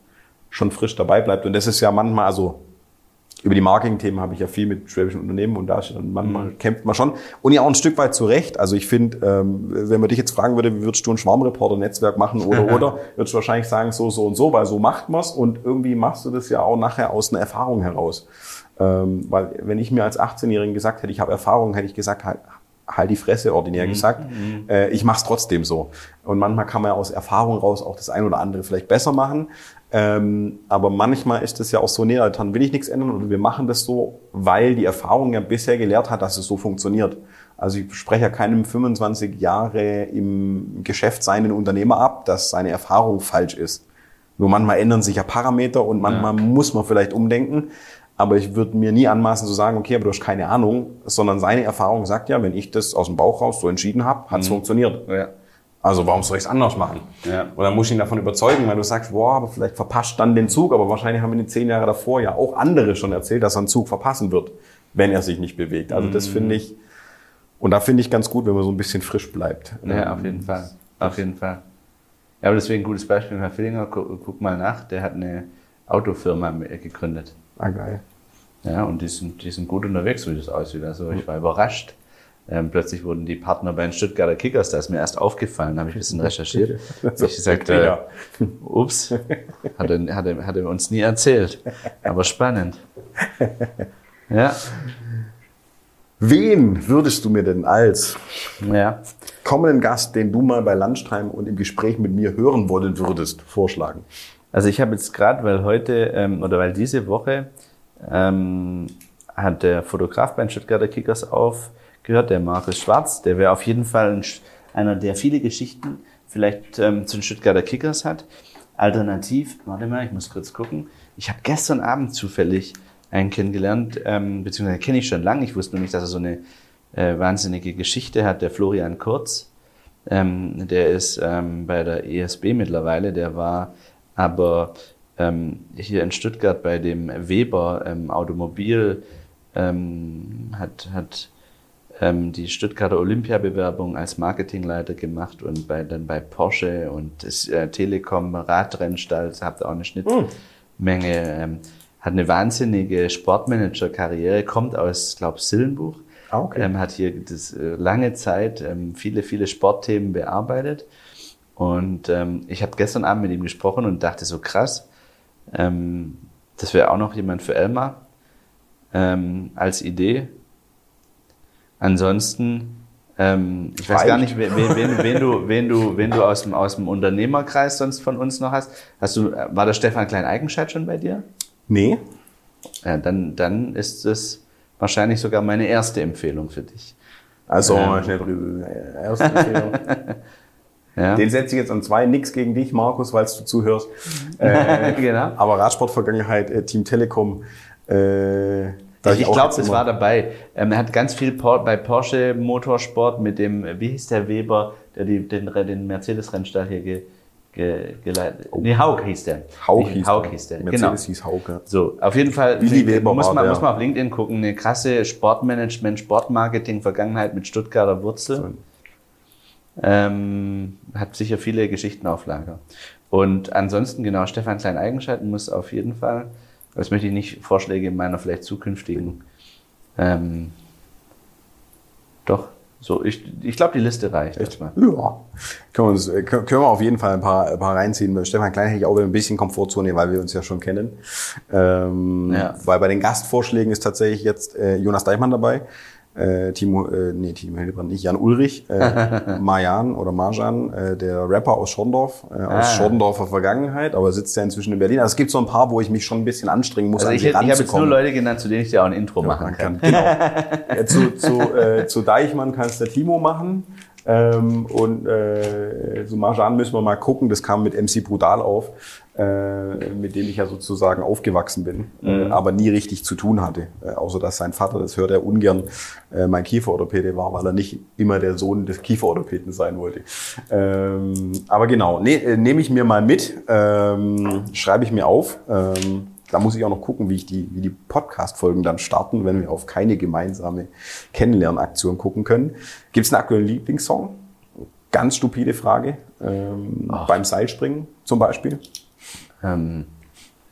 [SPEAKER 2] schon frisch dabei bleibt. Und das ist ja manchmal, also über die Marketing-Themen habe ich ja viel mit schwäbischen Unternehmen und da und manchmal kämpft man schon. Und ja auch ein Stück weit zu Recht. Also ich finde, wenn man dich jetzt fragen würde, wie würdest du ein Schwarmreporter-Netzwerk machen oder, würdest du wahrscheinlich sagen, so und so, weil so macht man's und irgendwie machst du das ja auch nachher aus einer Erfahrung heraus. Weil wenn ich mir als 18-Jährigen gesagt hätte, ich habe Erfahrung, hätte ich gesagt, halt die Fresse, ordinär gesagt. Ich mach's trotzdem so. Und manchmal kann man ja aus Erfahrung raus auch das ein oder andere vielleicht besser machen. Aber manchmal ist es ja auch so, nee, dann will ich nichts ändern oder wir machen das so, weil die Erfahrung ja bisher gelehrt hat, dass es so funktioniert. Also ich spreche ja keinem 25 Jahre im Geschäft seienden Unternehmer ab, dass seine Erfahrung falsch ist. Nur manchmal ändern sich ja Parameter und manchmal muss man vielleicht umdenken. Aber ich würde mir nie anmaßen zu sagen, okay, aber du hast keine Ahnung, sondern seine Erfahrung sagt ja, wenn ich das aus dem Bauch raus so entschieden habe, hat's funktioniert. Ja. Also warum soll ich es anders machen? Ja. Und dann muss ich ihn davon überzeugen, weil du sagst, boah, aber vielleicht verpasst dann den Zug. Aber wahrscheinlich haben in den 10 Jahren davor ja auch andere schon erzählt, dass er einen Zug verpassen wird, wenn er sich nicht bewegt. Also das finde ich, und da finde ich ganz gut, wenn man so ein bisschen frisch bleibt.
[SPEAKER 3] Ja, auf jeden Fall. Auf jeden Fall. Ja, aber deswegen ein gutes Beispiel, Herr Villinger, guck mal nach, der hat eine Autofirma gegründet.
[SPEAKER 2] Ah, geil.
[SPEAKER 3] Ja, und die sind gut unterwegs, so wie das aussieht. Also ich war überrascht. Plötzlich wurden die Partner bei den Stuttgarter Kickers, da ist mir erst aufgefallen, da habe ich ein bisschen recherchiert. Da habe ich gesagt, ups, hat er uns nie erzählt. Aber spannend. Ja.
[SPEAKER 2] Wen würdest du mir denn als kommenden Gast, den du mal bei Lunchtime und im Gespräch mit mir hören wollen würdest, vorschlagen?
[SPEAKER 3] Also ich habe jetzt gerade, weil diese Woche hat der Fotograf bei den Stuttgarter Kickers aufgehört, der Markus Schwarz. Der wäre auf jeden Fall einer, der viele Geschichten vielleicht zu den Stuttgarter Kickers hat. Alternativ, warte mal, ich muss kurz gucken. Ich habe gestern Abend zufällig einen kennengelernt, beziehungsweise kenne ich schon lange. Ich wusste nur nicht, dass er so eine wahnsinnige Geschichte hat, der Florian Kurz. Der ist bei der ESB mittlerweile, der war aber hier in Stuttgart bei dem Weber Automobil hat die Stuttgarter Olympiabewerbung als Marketingleiter gemacht und dann bei Porsche und das Telekom Radrennstall, habt auch eine Schnittmenge, hat eine wahnsinnige Sportmanager-Karriere, kommt aus, glaube Sillenbuch, hat hier lange Zeit viele Sportthemen bearbeitet und ich habe gestern Abend mit ihm gesprochen und dachte so krass, das wäre auch noch jemand für Elmar als Idee. Ansonsten, ich weiß gar nicht, wen du aus dem Unternehmerkreis sonst von uns noch hast. War der Stefan Klein-Eikenscheid schon bei dir?
[SPEAKER 2] Nee.
[SPEAKER 3] Ja, dann ist es wahrscheinlich sogar meine erste Empfehlung für dich.
[SPEAKER 2] Also, schnell drüber. Erste Empfehlung. Ja. Den setze ich jetzt an 2. Nix gegen dich, Markus, weil du zuhörst.
[SPEAKER 3] Genau.
[SPEAKER 2] Aber Radsportvergangenheit, Team Telekom.
[SPEAKER 3] Ich glaube, das war dabei. Er hat ganz viel bei Porsche Motorsport mit dem, wie hieß der Weber, der den Mercedes-Rennstall hier geleitet. Nee, Haug hieß der.
[SPEAKER 2] Haug hieß der.
[SPEAKER 3] Mercedes
[SPEAKER 2] hieß Haug, ja.
[SPEAKER 3] So, auf jeden Fall
[SPEAKER 2] Willi Weber
[SPEAKER 3] muss man auf LinkedIn gucken. Eine krasse Sportmanagement, Sportmarketing, Vergangenheit mit Stuttgarter Wurzel. So. Hat sicher viele Geschichten auf Lager. Und ansonsten, genau, Stefan Klein-Eikenscheid muss auf jeden Fall, das möchte ich nicht Vorschläge in meiner vielleicht zukünftigen, ich glaube, die Liste reicht erstmal.
[SPEAKER 2] Ja, können wir auf jeden Fall ein paar reinziehen. Bei Stefan Klein hätte ich auch wieder ein bisschen Komfortzone, weil wir uns ja schon kennen. Weil bei den Gastvorschlägen ist tatsächlich jetzt Jonas Deichmann dabei. Timo Hildebrand nicht, Jan Ulrich, Marjan, der Rapper aus Schorndorf, aus Schorndorfer Vergangenheit, aber sitzt ja inzwischen in Berlin. Also es gibt so ein paar, wo ich mich schon ein bisschen anstrengen muss,
[SPEAKER 3] also ich habe jetzt nur Leute genannt, zu denen ich dir auch ein Intro machen kann.
[SPEAKER 2] Genau. Zu Deichmann kann es der Timo machen. Und zu Marjan müssen wir mal gucken, das kam mit MC Brutal auf, mit dem ich ja sozusagen aufgewachsen bin, aber nie richtig zu tun hatte. Außer dass sein Vater, das hört er ungern, mein Kieferorthopäde war, weil er nicht immer der Sohn des Kieferorthopäden sein wollte. Aber genau, nehme ich mir mal mit, schreibe ich mir auf. Da muss ich auch noch gucken, wie die Podcast-Folgen dann starten, wenn wir auf keine gemeinsame Kennenlernaktion gucken können. Gibt es einen aktuellen Lieblingssong? Ganz stupide Frage. Beim Seilspringen zum Beispiel?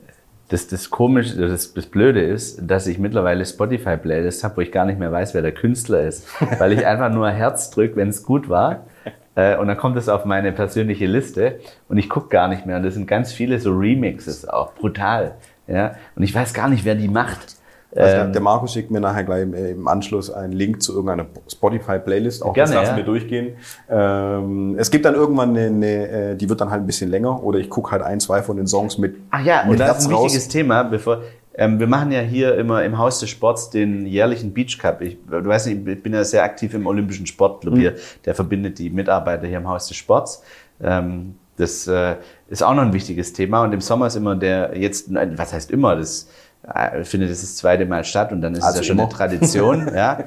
[SPEAKER 3] Das Komische, das Blöde ist, dass ich mittlerweile Spotify-Playlists habe, wo ich gar nicht mehr weiß, wer der Künstler ist. Weil ich einfach nur Herz drücke, wenn es gut war. Und dann kommt es auf meine persönliche Liste und ich gucke gar nicht mehr. Und das sind ganz viele so Remixes auch, brutal. Ja? Und ich weiß gar nicht, wer die macht.
[SPEAKER 2] Also der Markus schickt mir nachher gleich im Anschluss einen Link zu irgendeiner Spotify-Playlist. Auch
[SPEAKER 3] gerne,
[SPEAKER 2] das lassen
[SPEAKER 3] ja.
[SPEAKER 2] wir durchgehen. Es gibt dann irgendwann die wird dann halt ein bisschen länger. Oder ich gucke halt 1, 2 von den Songs mit.
[SPEAKER 3] Ach ja, und das ist ein
[SPEAKER 2] raus.
[SPEAKER 3] wichtiges Thema. Wir machen ja hier immer im Haus des Sports den jährlichen Beach Cup. Du weißt nicht, ich bin ja sehr aktiv im Olympischen Sportclub hier. Der verbindet die Mitarbeiter hier im Haus des Sports. Das ist auch noch ein wichtiges Thema. Und im Sommer ist immer was heißt immer, das findet das zweite Mal statt und dann ist
[SPEAKER 2] Also
[SPEAKER 3] es ja schon
[SPEAKER 2] immer.
[SPEAKER 3] eine Tradition. Ja.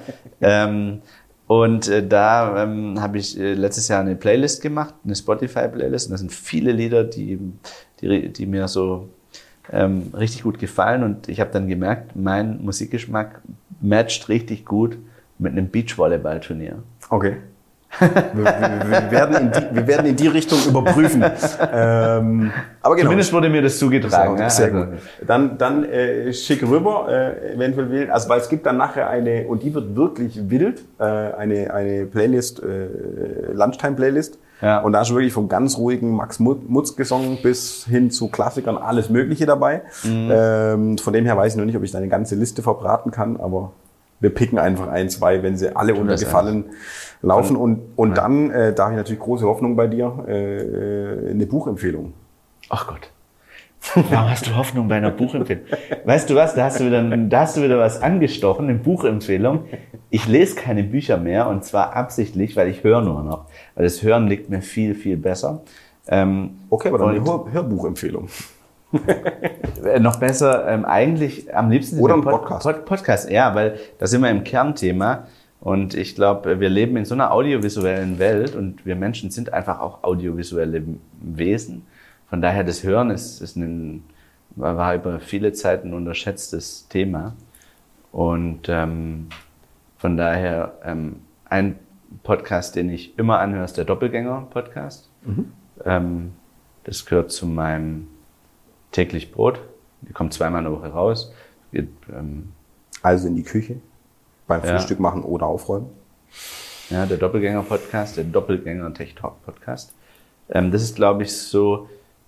[SPEAKER 3] Da habe ich letztes Jahr eine Playlist gemacht, eine Spotify-Playlist. Und da sind viele Lieder, die mir so richtig gut gefallen. Und ich habe dann gemerkt, mein Musikgeschmack matcht richtig gut mit einem Beachvolleyball-Turnier.
[SPEAKER 2] Okay. Wir werden in die Richtung überprüfen. Aber genau.
[SPEAKER 3] Zumindest wurde mir das zugetragen.
[SPEAKER 2] Sehr gut. Dann schick rüber, eventuell wild. Also weil es gibt dann nachher eine, und die wird wirklich wild, eine Playlist, Lunchtime-Playlist.
[SPEAKER 3] Ja.
[SPEAKER 2] Und da ist wirklich vom ganz ruhigen Max Mutzke-Song bis hin zu Klassikern alles Mögliche dabei. Von dem her weiß ich noch nicht, ob ich da eine ganze Liste verbraten kann, aber wir picken einfach 1, 2, wenn sie alle unter Gefallen laufen. Und dann, da habe ich natürlich große Hoffnung bei dir, eine Buchempfehlung.
[SPEAKER 3] Ach Gott. Warum hast du Hoffnung bei einer Buchempfehlung? Weißt du was, da hast du wieder was angestochen, eine Buchempfehlung. Ich lese keine Bücher mehr und zwar absichtlich, weil ich höre nur noch. Weil das Hören liegt mir viel, viel besser.
[SPEAKER 2] Okay, aber dann eine Hörbuchempfehlung.
[SPEAKER 3] Noch besser, eigentlich am liebsten
[SPEAKER 2] oder ein Podcast.
[SPEAKER 3] Podcast, ja, weil da sind wir im Kernthema und ich glaube, wir leben in so einer audiovisuellen Welt und wir Menschen sind einfach auch audiovisuelle Wesen. Von daher, das Hören war über viele Zeiten ein unterschätztes Thema und von daher ein Podcast, den ich immer anhöre, ist der Doppelgänger-Podcast. Das gehört zu meinem täglich Brot. Die kommt 2-mal in der Woche raus.
[SPEAKER 2] Also in die Küche, beim Frühstück machen oder aufräumen.
[SPEAKER 3] Ja, der Doppelgänger-Podcast, der Doppelgänger-Tech-Talk-Podcast. Das ist, glaube ich, so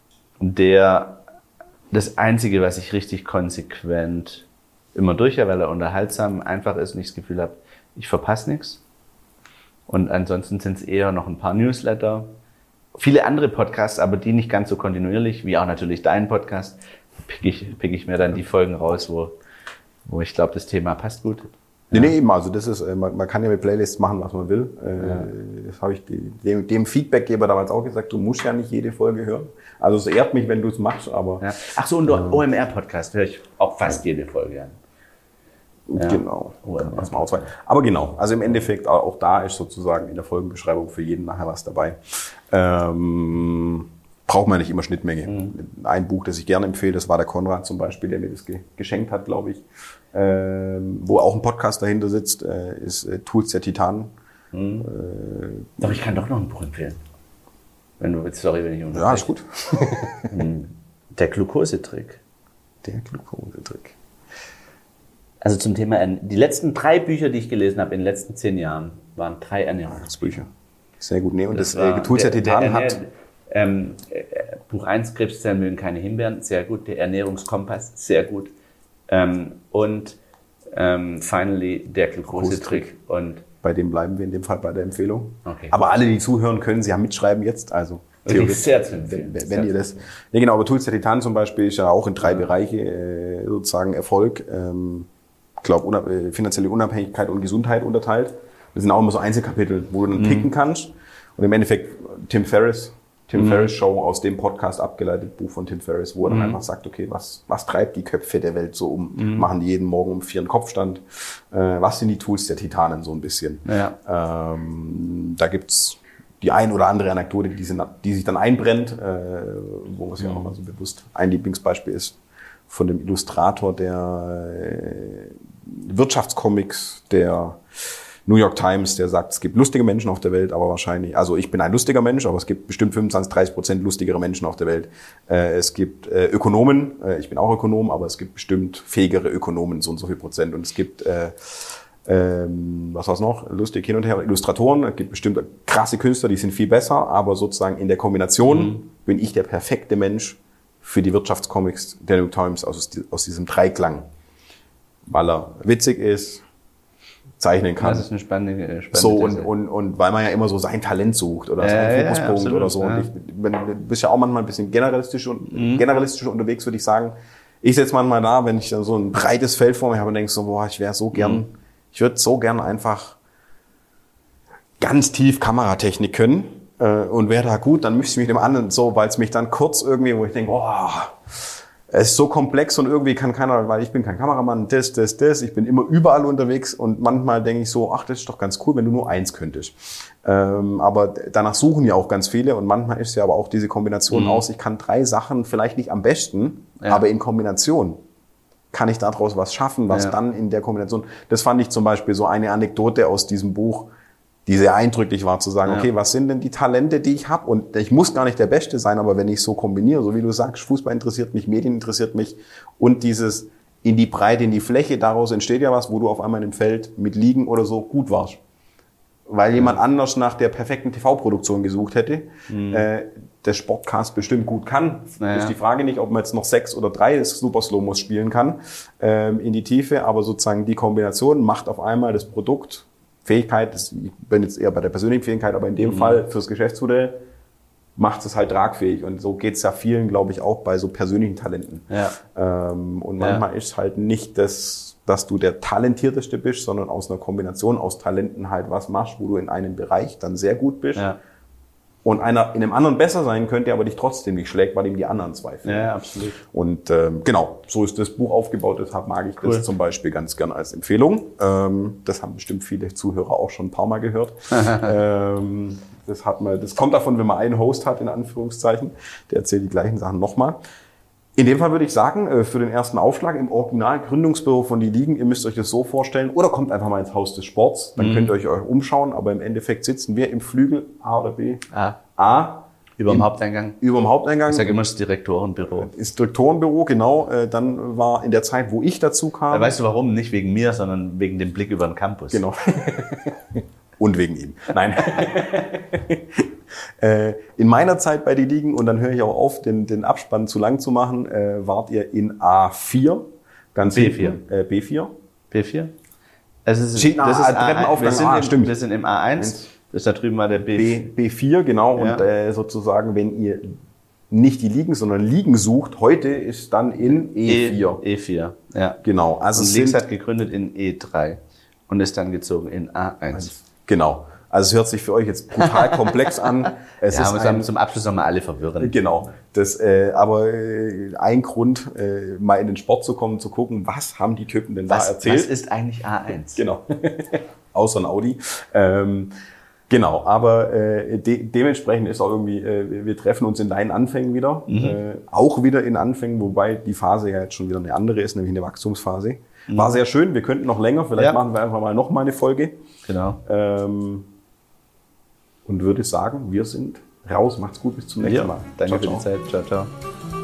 [SPEAKER 3] das Einzige, was ich richtig konsequent immer durchhöre, weil er unterhaltsam einfach ist und ich das Gefühl habe, ich verpasse nichts. Und ansonsten sind es eher noch ein paar Newsletter. Viele andere Podcasts, aber die nicht ganz so kontinuierlich, wie auch natürlich dein Podcast, pick ich mir dann die Folgen raus, wo ich glaube, das Thema passt gut.
[SPEAKER 2] Ja. Nee, eben, also das ist, man kann ja mit Playlists machen, was man will. Das habe ich dem Feedbackgeber damals auch gesagt, du musst ja nicht jede Folge hören. Also es ehrt mich, wenn du es machst, aber...
[SPEAKER 3] Ja. Ach so, und OMR-Podcast höre ich auch fast jede Folge an.
[SPEAKER 2] Ja. Genau. Aber genau, also im Endeffekt auch da ist sozusagen in der Folgenbeschreibung für jeden nachher was dabei. Braucht man nicht immer Schnittmenge. Ein Buch, das ich gerne empfehle, das war der Konrad zum Beispiel, der mir das geschenkt hat, glaube ich. Wo auch ein Podcast dahinter sitzt, ist Tools der Titanen.
[SPEAKER 3] Doch, ich kann doch noch ein Buch empfehlen. Wenn ich unterbreche.
[SPEAKER 2] Ja, ist gut.
[SPEAKER 3] Der Glukosetrick.
[SPEAKER 2] Der Glukosetrick.
[SPEAKER 3] Also zum Thema, die letzten 3 Bücher, die ich gelesen habe in den letzten 10 Jahren, waren 3 Ernährungsbücher.
[SPEAKER 2] Sehr gut. Nee, und das Tools der Titanen hat...
[SPEAKER 3] Buch 1, Krebszellen mögen keine Himbeeren, sehr gut. Der Ernährungskompass, sehr gut. Und finally, der Glukosetrick. Und
[SPEAKER 2] bei dem bleiben wir in dem Fall bei der Empfehlung.
[SPEAKER 3] Okay.
[SPEAKER 2] Aber alle, die zuhören, können sie ja mitschreiben jetzt. Also
[SPEAKER 3] theoretisch sehr zu empfehlen.
[SPEAKER 2] Wenn ihr das... Nee, genau, aber Tools der Titanen zum Beispiel ist ja auch in 3 Bereiche sozusagen Erfolg. Ich glaube, finanzielle Unabhängigkeit und Gesundheit unterteilt. Das sind auch immer so Einzelkapitel, wo du dann picken kannst. Und im Endeffekt Tim Ferriss Show, aus dem Podcast abgeleitet, Buch von Tim Ferriss, wo er dann einfach sagt, okay, was treibt die Köpfe der Welt so um? Machen die jeden Morgen um 4 einen Kopfstand? Was sind die Tools der Titanen so ein bisschen?
[SPEAKER 3] Ja.
[SPEAKER 2] Da gibt's die ein oder andere Anekdote, die sich dann einbrennt, wo man sich auch nochmal so bewusst... Ein Lieblingsbeispiel ist von dem Illustrator der Wirtschaftscomics, der New York Times, der sagt, es gibt lustige Menschen auf der Welt, aber wahrscheinlich, also ich bin ein lustiger Mensch, aber es gibt bestimmt 25-30% lustigere Menschen auf der Welt. Es gibt Ökonomen, ich bin auch Ökonom, aber es gibt bestimmt fähigere Ökonomen, so und so viel Prozent. Und es gibt, was war's noch, lustig hin und her, Illustratoren, es gibt bestimmt krasse Künstler, die sind viel besser, aber sozusagen in der Kombination bin ich der perfekte Mensch für die Wirtschaftscomics der New York Times aus diesem Dreiklang. Weil er witzig ist, zeichnen kann.
[SPEAKER 3] Das ist eine spannende
[SPEAKER 2] so und weil man ja immer so sein Talent sucht oder seinen Fokuspunkt absolut, oder so. Ja. Und du bist ja auch manchmal ein bisschen generalistisch unterwegs, würde ich sagen. Ich sitze manchmal da, wenn ich dann so ein breites Feld vor mir habe und denke so, boah, ich würde so gern einfach ganz tief Kameratechnik können und wäre da gut, dann müsste ich mich dem anderen so, weil es mich dann kurz irgendwie, wo ich denke, boah, es ist so komplex und irgendwie kann keiner, weil ich bin kein Kameramann, ich bin immer überall unterwegs und manchmal denke ich so, ach, das ist doch ganz cool, wenn du nur eins könntest. Aber danach suchen ja auch ganz viele und manchmal ist ja aber auch diese Kombination aus, ich kann 3 Sachen vielleicht nicht am besten, aber in Kombination kann ich daraus was schaffen, was dann in der Kombination, das fand ich zum Beispiel so eine Anekdote aus diesem Buch, die sehr eindrücklich war, zu sagen, okay, was sind denn die Talente, die ich habe? Und ich muss gar nicht der Beste sein, aber wenn ich so kombiniere, so wie du sagst, Fußball interessiert mich, Medien interessiert mich und dieses in die Breite, in die Fläche, daraus entsteht ja was, wo du auf einmal im Feld mit Liegen oder so gut warst. Weil jemand anders nach der perfekten TV-Produktion gesucht hätte, der Sportcast bestimmt gut kann. Ist die Frage nicht, ob man jetzt noch 6 oder 3 Super Slow-Mos spielen kann in die Tiefe, aber sozusagen die Kombination macht auf einmal das Produkt Fähigkeit, ich bin jetzt eher bei der persönlichen Fähigkeit, aber in dem Fall fürs Geschäftsmodell macht es halt tragfähig. Und so geht's ja vielen, glaube ich, auch bei so persönlichen Talenten. Ja. Und manchmal ist halt nicht das, dass du der Talentierteste bist, sondern aus einer Kombination aus Talenten halt was machst, wo du in einem Bereich dann sehr gut bist. Ja. Und einer in einem anderen besser sein könnte, aber dich trotzdem nicht schlägt, weil ihm die anderen zweifeln.
[SPEAKER 3] Ja, absolut.
[SPEAKER 2] Und genau, so ist das Buch aufgebaut. Deshalb mag ich das zum Beispiel ganz gern als Empfehlung. Das haben bestimmt viele Zuhörer auch schon ein paar Mal gehört. Das kommt davon, wenn man einen Host hat, in Anführungszeichen. Der erzählt die gleichen Sachen nochmal. In dem Fall würde ich sagen, für den ersten Aufschlag im Original Gründungsbüro von Die Ligen, ihr müsst euch das so vorstellen, oder kommt einfach mal ins Haus des Sports, dann könnt ihr euch umschauen, aber im Endeffekt sitzen wir im Flügel A oder B? A.
[SPEAKER 3] Über dem Haupteingang.
[SPEAKER 2] Über dem Haupteingang.
[SPEAKER 3] Ich sage immer das Direktorenbüro.
[SPEAKER 2] Das Direktorenbüro, genau. Dann war in der Zeit, wo ich dazu kam.
[SPEAKER 3] Weißt du warum? Nicht wegen mir, sondern wegen dem Blick über den Campus.
[SPEAKER 2] Genau. Und wegen ihm. Nein. In meiner Zeit bei Die Ligen, und dann höre ich auch auf, den Abspann zu lang zu machen, wart ihr in A4. Ganz
[SPEAKER 3] B4.
[SPEAKER 2] B4.
[SPEAKER 3] B4? Wir sind im A1. Das ist da drüben mal der
[SPEAKER 2] B4, genau. Ja. Und sozusagen, wenn ihr nicht die Ligen, sondern Ligen sucht, heute ist dann in E4.
[SPEAKER 3] E4, ja.
[SPEAKER 2] Genau. Also
[SPEAKER 3] und Links hat gegründet in E3 und ist dann gezogen in A1.
[SPEAKER 2] Genau. Also es hört sich für euch jetzt brutal komplex an.
[SPEAKER 3] Es ist zum Abschluss nochmal alle verwirren.
[SPEAKER 2] Genau. Aber ein Grund, mal in den Sport zu kommen, zu gucken, was haben die Typen denn da erzählt?
[SPEAKER 3] Was ist eigentlich A1?
[SPEAKER 2] Genau. Außer ein Audi. Genau, aber dementsprechend ist auch irgendwie, wir treffen uns in deinen Anfängen wieder. Auch wieder in Anfängen, wobei die Phase ja jetzt schon wieder eine andere ist, nämlich eine Wachstumsphase. War sehr schön, wir könnten noch länger, vielleicht machen wir einfach mal noch mal eine Folge.
[SPEAKER 3] Genau.
[SPEAKER 2] Und würde sagen, wir sind raus. Macht's gut, bis zum nächsten Mal.
[SPEAKER 3] Danke für die Zeit. Ciao, ciao.